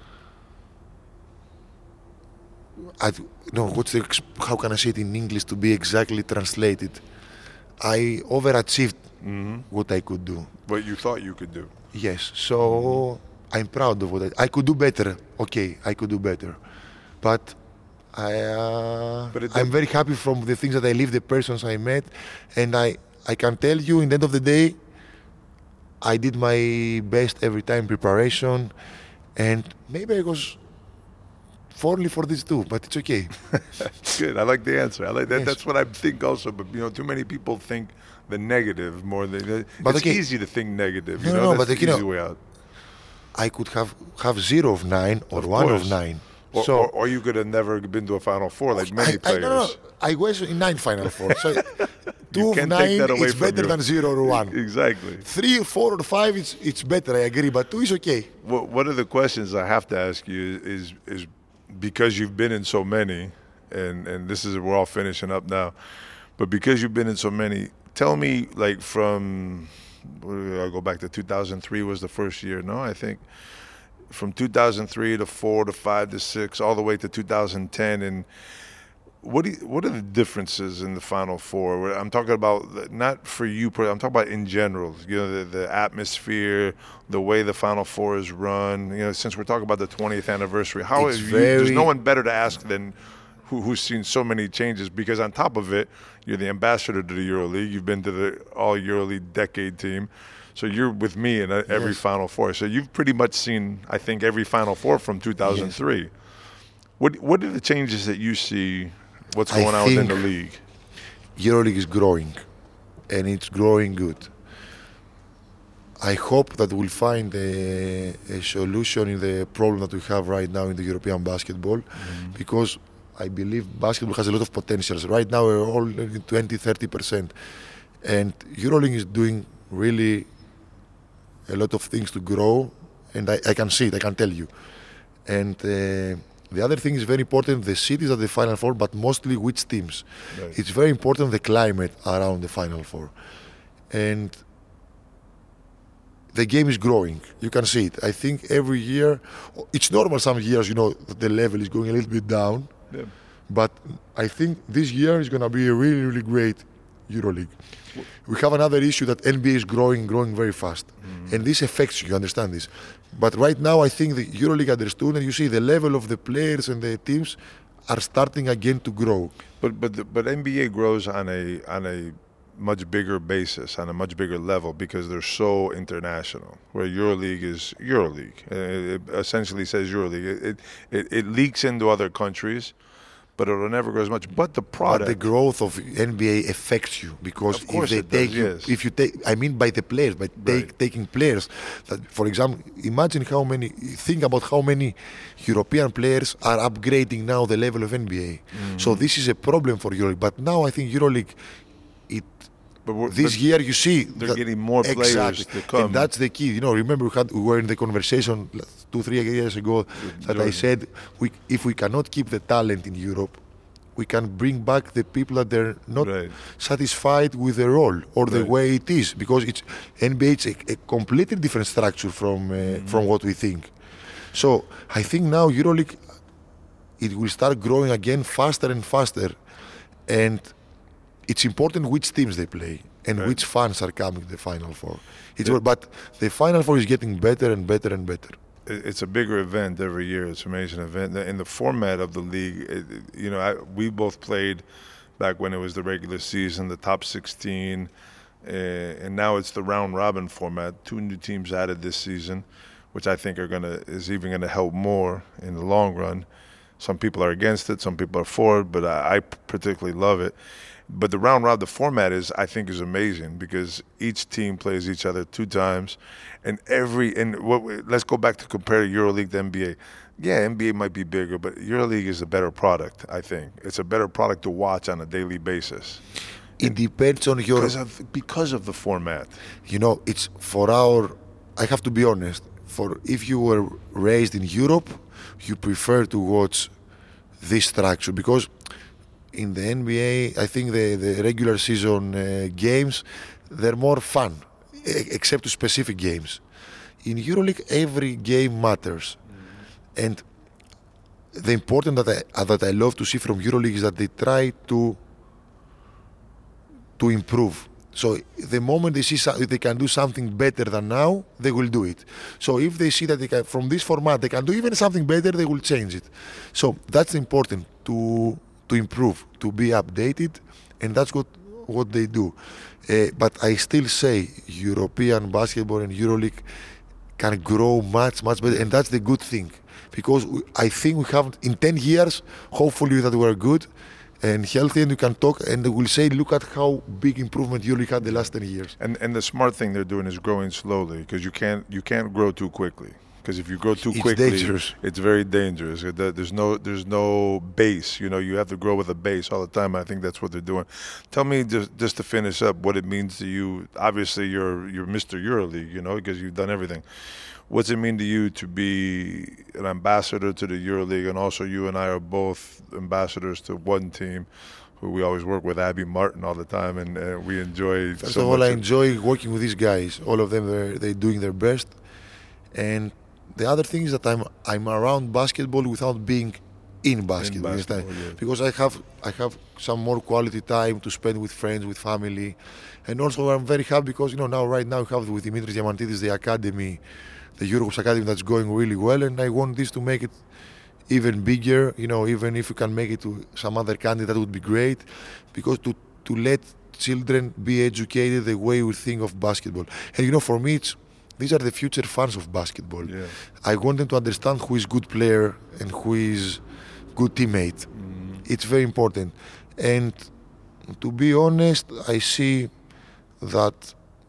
Speaker 3: How can I say it in English to be exactly translated? I overachieved what I could do.
Speaker 2: What you thought you could do.
Speaker 3: Yes. So I'm proud of what I could do better. Okay, I could do better, but I'm very happy from the things that I live, the persons I met, and I can tell you, in the end of the day, I did my best every time preparation, and maybe I was falling for this too, but it's okay.
Speaker 2: Good. I like the answer. I like that.
Speaker 3: Yes.
Speaker 2: That's what I think also. But too many people think the negative more than.
Speaker 3: But
Speaker 2: it's
Speaker 3: okay.
Speaker 2: easy to think negative.
Speaker 3: No,
Speaker 2: that's
Speaker 3: but
Speaker 2: the easy way out.
Speaker 3: I could have 0 of 9 or
Speaker 2: Of
Speaker 3: 1
Speaker 2: course.
Speaker 3: of 9.
Speaker 2: Or you could have never been to a Final Four like many players.
Speaker 3: No. I was in 9 Final Four. So 2
Speaker 2: You
Speaker 3: of
Speaker 2: can't
Speaker 3: 9
Speaker 2: take that away
Speaker 3: is
Speaker 2: from
Speaker 3: better
Speaker 2: you.
Speaker 3: than 0 or 1.
Speaker 2: Exactly.
Speaker 3: 3, 4, or 5 it's better. I agree, but 2 is okay.
Speaker 2: One of the questions I have to ask you is because you've been in so many, and this is, we're all finishing up now, but because you've been in so many, tell me, like, from, I'll go back to 2003 was the first year, no? I think from 2003 to 4 to 5 to 6, all the way to 2010, and what are the differences in the Final Four? I'm talking about not for you, I'm talking about in general. The atmosphere, the way the Final Four is run. Since we're talking about the 20th anniversary, there's no one better to ask than who's seen so many changes. Because on top of it, you're the ambassador to the EuroLeague. You've been to the All EuroLeague Decade team, so you're with me in every
Speaker 3: Yes.
Speaker 2: Final Four. So you've pretty much seen, I think, every Final Four from 2003.
Speaker 3: Yes.
Speaker 2: What are the changes that you see? What's
Speaker 3: I
Speaker 2: going on within the
Speaker 3: think
Speaker 2: league?
Speaker 3: EuroLeague is growing, and it's growing good. I hope that we'll find a solution in the problem that we have right now in the European basketball, because I believe basketball has a lot of potentials. Right now we're all in 20-30%, and EuroLeague is doing really a lot of things to grow, and I can see it, I can tell you. And the other thing is very important, the cities at the Final Four, but mostly which teams.
Speaker 2: Right.
Speaker 3: It's very important, the climate around the Final Four. And the game is growing. You can see it. I think every year, it's normal some years, that the level is going a little bit down.
Speaker 2: Yeah.
Speaker 3: But I think this year is going to be a really, really great EuroLeague. We have another issue that NBA is growing very fast. And this affects you understand this. But right now I think the EuroLeague understood, and you see the level of the players and the teams are starting again to grow.
Speaker 2: But NBA grows on a much bigger basis, on a much bigger level, because they're so international. Where EuroLeague is EuroLeague. It essentially says EuroLeague. It leaks into other countries, but it'll never grow as much. But the product,
Speaker 3: But the growth of NBA affects you, because
Speaker 2: Of course
Speaker 3: if they
Speaker 2: it
Speaker 3: take
Speaker 2: does,
Speaker 3: you,
Speaker 2: yes.
Speaker 3: if you take, I mean by the players, by
Speaker 2: Right.
Speaker 3: taking players. That, for example, imagine think about how many European players are upgrading now the level of NBA. So this is a problem for EuroLeague. But now I think EuroLeague, this year you see
Speaker 2: they're getting more players to come.
Speaker 3: and that's the key. Remember we were in the conversation 2-3 years ago that I said if we cannot keep the talent in Europe, we can bring back the people that they're not
Speaker 2: Right.
Speaker 3: satisfied with the role or the
Speaker 2: Right.
Speaker 3: way it is, because it's NBA. It's a completely different structure from what we think. So I think now EuroLeague, it will start growing again faster and faster, and it's important which teams they play and
Speaker 2: Right.
Speaker 3: which fans are coming to the Final Four. But the Final Four is getting better and better and better.
Speaker 2: It's a bigger event every year. It's an amazing event. In the format of the league, we both played back when it was the regular season, the top 16, and now it's the round robin format. 2 new teams added this season, which I think is even gonna help more in the long run. Some people are against it, some people are for it, but I particularly love it. But the round robin, the format I think is amazing, because each team plays each other 2 times, and let's go back to compare EuroLeague to NBA. Yeah, NBA might be bigger, but EuroLeague is a better product. I think it's a better product to watch on a daily basis
Speaker 3: It depends on your.
Speaker 2: because of the format.
Speaker 3: It's for I have to be honest. If you were raised in Europe, you prefer to watch this structure, because in the NBA, I think the regular season games, they're more fun, except to specific games. In EuroLeague, every game matters, and the important that I love to see from EuroLeague is that they try to improve. So the moment they see they can do something better than now, they will do it. So if they see that from this format they can do even something better, they will change it. So that's important. to improve, to be updated, and that's what they do. But I still say European basketball and EuroLeague can grow much better, and that's the good thing, because I think we have in 10 years, hopefully, that we are good and healthy, and we can talk and we'll say, look at how big improvement EuroLeague had the last 10 years.
Speaker 2: And the smart thing they're doing is growing slowly, because you can't grow too quickly. Because if you grow too quickly,
Speaker 3: dangerous.
Speaker 2: It's very dangerous. There's no base. You know, you have to grow with a base all the time. I think that's what they're doing. Tell me, just to finish up, what it means to you. Obviously, you're Mr. EuroLeague, you know, because you've done everything. What's it mean to you to be an ambassador to the EuroLeague, and also you and I are both ambassadors to one team, who we always work with, Abby Martin, all the time, and we enjoy.
Speaker 3: First of all, I enjoy working with these guys. All of them, they're doing their best, and the other thing is that I'm around basketball without being in basketball yes. Because I have some more quality time to spend with friends, with family, and also I'm very happy because right now we have with Dimitris Diamantidis the academy, the Eurogroups Academy, that's going really well, and I want this to make it even bigger. Even if we can make it to some other country, that would be great, because to let children be educated the way we think of basketball, and for me these are the future fans of basketball.
Speaker 2: Yeah.
Speaker 3: I want them to understand who is good player and who is good teammate. It's very important. And to be honest, I see that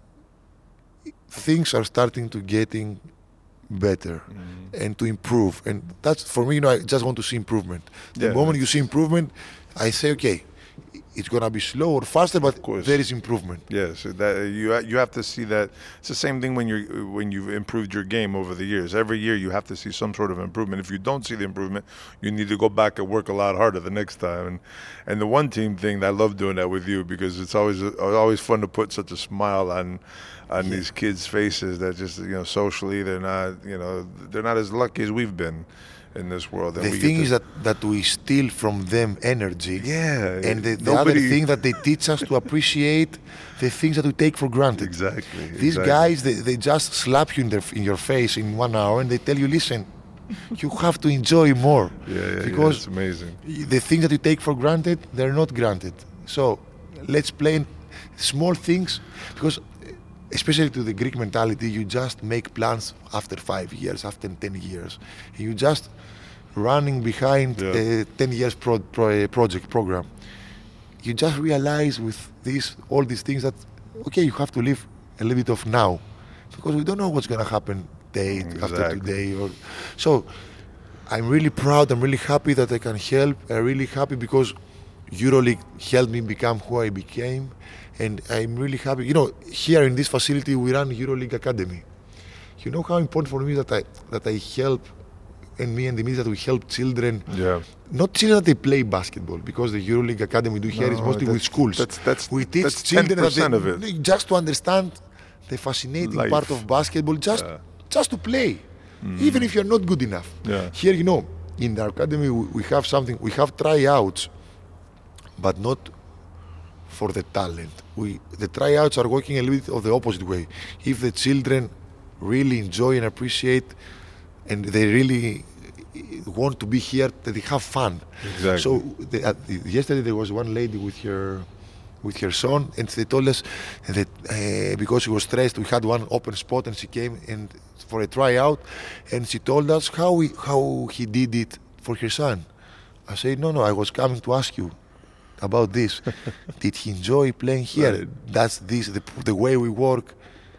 Speaker 3: things are starting to getting better and to improve. And that's, for me, I just want to see improvement. The moment you see improvement, I say, okay, it's going to be slow or faster, but there is improvement.
Speaker 2: Yes, you have to see that. It's the same thing when you've improved your game over the years. Every year you have to see some sort of improvement. If you don't see the improvement, you need to go back and work a lot harder the next time. And the one team thing, I love doing that with you, because it's always fun to put such a smile on these kids' faces that just socially they're not as lucky as we've been in this world.
Speaker 3: The thing is that we steal from them energy.
Speaker 2: Yeah.
Speaker 3: And the other thing that they teach us to appreciate the things that we take for granted.
Speaker 2: Exactly.
Speaker 3: These guys, they just slap you in your face in 1 hour and they tell you, listen, you have to enjoy more. Because
Speaker 2: it's amazing.
Speaker 3: The things that you take for granted, they're not granted. So let's play in small things, because especially to the Greek mentality, you just make plans after 5 years, after 10 years. You just running behind a 10 years project program. You just realize with all these things that, okay, you have to live a little bit of now, because we don't know what's going to happen day after today. So I'm really proud, I'm really happy that I can help. I'm really happy because EuroLeague helped me become who I became. And I'm really happy. Here in this facility, we run EuroLeague Academy. You know how important for me that I help, and me and Dimitris, that we help children.
Speaker 2: Yeah.
Speaker 3: Not children that they play basketball, because the EuroLeague Academy we do here is mostly with schools. We teach children just to understand the fascinating part of basketball, just to play, even if you're not good enough.
Speaker 2: Yeah.
Speaker 3: Here, in the academy, we have something. We have tryouts, but not for the talent. The tryouts are working a little bit of the opposite way. If the children really enjoy and appreciate, and they really want to be here, that they have fun.
Speaker 2: Exactly.
Speaker 3: So yesterday there was one lady with her son, and they told us that because she was stressed, we had one open spot, and she came and for a tryout, and she told us how he did it for her son. I said, no, I was coming to ask you about this. Did he enjoy playing here?
Speaker 2: Right.
Speaker 3: That's the way we work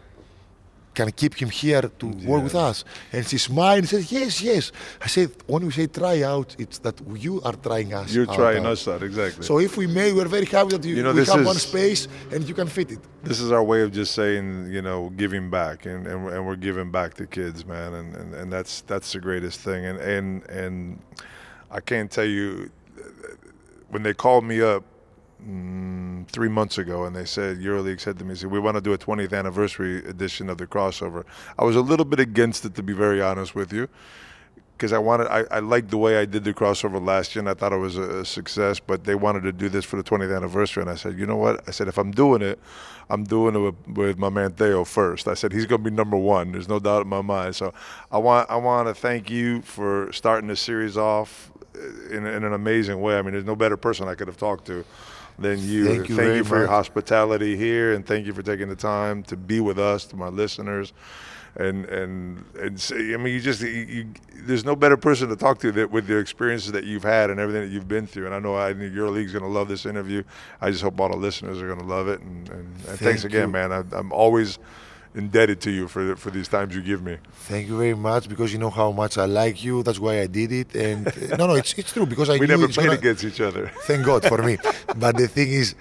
Speaker 3: can keep him here to work with us. And she smiled and said, yes. I said, when we say try out, it's that you are trying us out.
Speaker 2: You're trying us out, exactly.
Speaker 3: So if we may, we're very happy that we have one space and you can fit it.
Speaker 2: This is our way of just saying, giving back, and we're giving back to kids, man, and that's the greatest thing. And I can't tell you, when they called me up 3 months ago and they said, EuroLeague said to me, we want to do a 20th anniversary edition of the crossover. I was a little bit against it, to be very honest with you, because I liked the way I did the crossover last year, and I thought it was a success, but they wanted to do this for the 20th anniversary, and I said, you know what? I said, if I'm doing it with my man Theo first. I said, he's going to be number one. There's no doubt in my mind. So I want to thank you for starting the series off in an amazing way. I mean, there's no better person I could have talked to than you.
Speaker 3: Thank you
Speaker 2: for
Speaker 3: very
Speaker 2: your
Speaker 3: much.
Speaker 2: hospitality here, and thank you for taking the time to be with us, to my listeners. And say, I mean, there's no better person to talk to that with the experiences that you've had and everything that you've been through. And I know EuroLeague's going to love this interview. I just hope all the listeners are going to love it. And thanks again, man. I'm always indebted to you for these times you give me.
Speaker 3: Thank you very much, because you know how much I like you. That's why I did it. And no, it's true, because
Speaker 2: We
Speaker 3: knew
Speaker 2: never
Speaker 3: it's
Speaker 2: played
Speaker 3: gonna,
Speaker 2: against each other.
Speaker 3: Thank God for me. But the thing is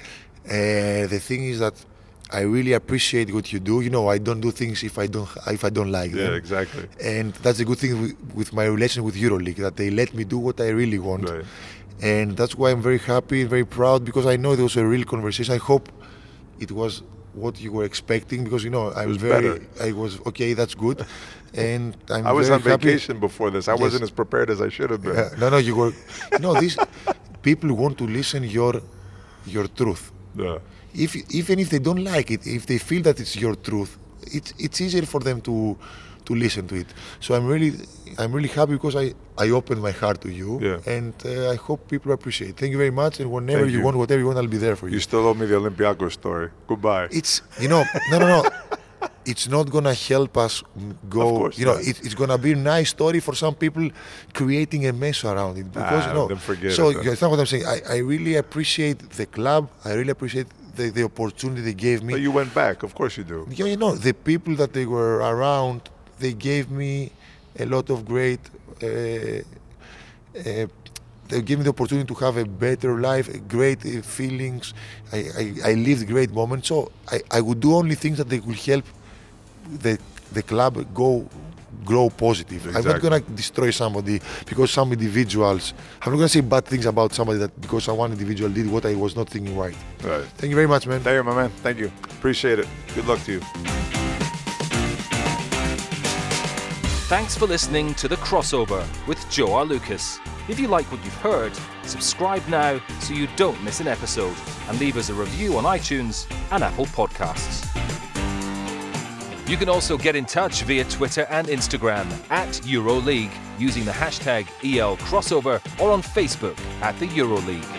Speaker 3: that I really appreciate what you do. You know, I don't do things if I don't like them.
Speaker 2: Yeah, exactly.
Speaker 3: And that's a good thing with my relation with EuroLeague, that they let me do what I really want.
Speaker 2: Right.
Speaker 3: And that's why I'm very happy and very proud, because I know it was a real conversation. I hope it was what you were expecting, because you know I was okay. That's good. And
Speaker 2: I was
Speaker 3: very
Speaker 2: on
Speaker 3: happy.
Speaker 2: vacation before this. I wasn't as prepared as I should have been.
Speaker 3: No, you were. No, these people want to listen your truth.
Speaker 2: Yeah.
Speaker 3: Even if they don't like it, if they feel that it's your truth, it's easier for them to listen to it. So I'm really happy, because I opened my heart to you.
Speaker 2: Yeah.
Speaker 3: And I hope people appreciate it. Thank you very much. And whenever
Speaker 2: Thank
Speaker 3: you
Speaker 2: you.
Speaker 3: want, whatever you want, I'll be there for you.
Speaker 2: You still owe me the Olympiacos story. Goodbye.
Speaker 3: It's no. It's not gonna help us go.
Speaker 2: Of course
Speaker 3: you know,
Speaker 2: not.
Speaker 3: it's gonna be a nice story for some people, creating a mess around it. Because
Speaker 2: then forget
Speaker 3: so
Speaker 2: it then.
Speaker 3: you understand what I'm saying. I really appreciate the club. I really appreciate the opportunity they gave me.
Speaker 2: But you went back. Of course you do.
Speaker 3: Yeah, you know, the people that they were around, they gave me a lot of great. They gave me the opportunity to have a better life, great feelings. I lived great moments. So I would do only things that they would help the club grow positive.
Speaker 2: Exactly.
Speaker 3: I'm not gonna destroy somebody because some individuals. I'm not gonna say bad things about somebody that because one individual did what I was not thinking right.
Speaker 2: Right.
Speaker 3: Thank you very much, man.
Speaker 2: Thank you, my man. Thank you. Appreciate it. Good luck to you.
Speaker 1: Thanks for listening to The Crossover with Joe R. Lucas. If you like what you've heard, subscribe now so you don't miss an episode, and leave us a review on iTunes and Apple Podcasts. You can also get in touch via Twitter and Instagram at EuroLeague using the hashtag ELCrossover, or on Facebook at the EuroLeague.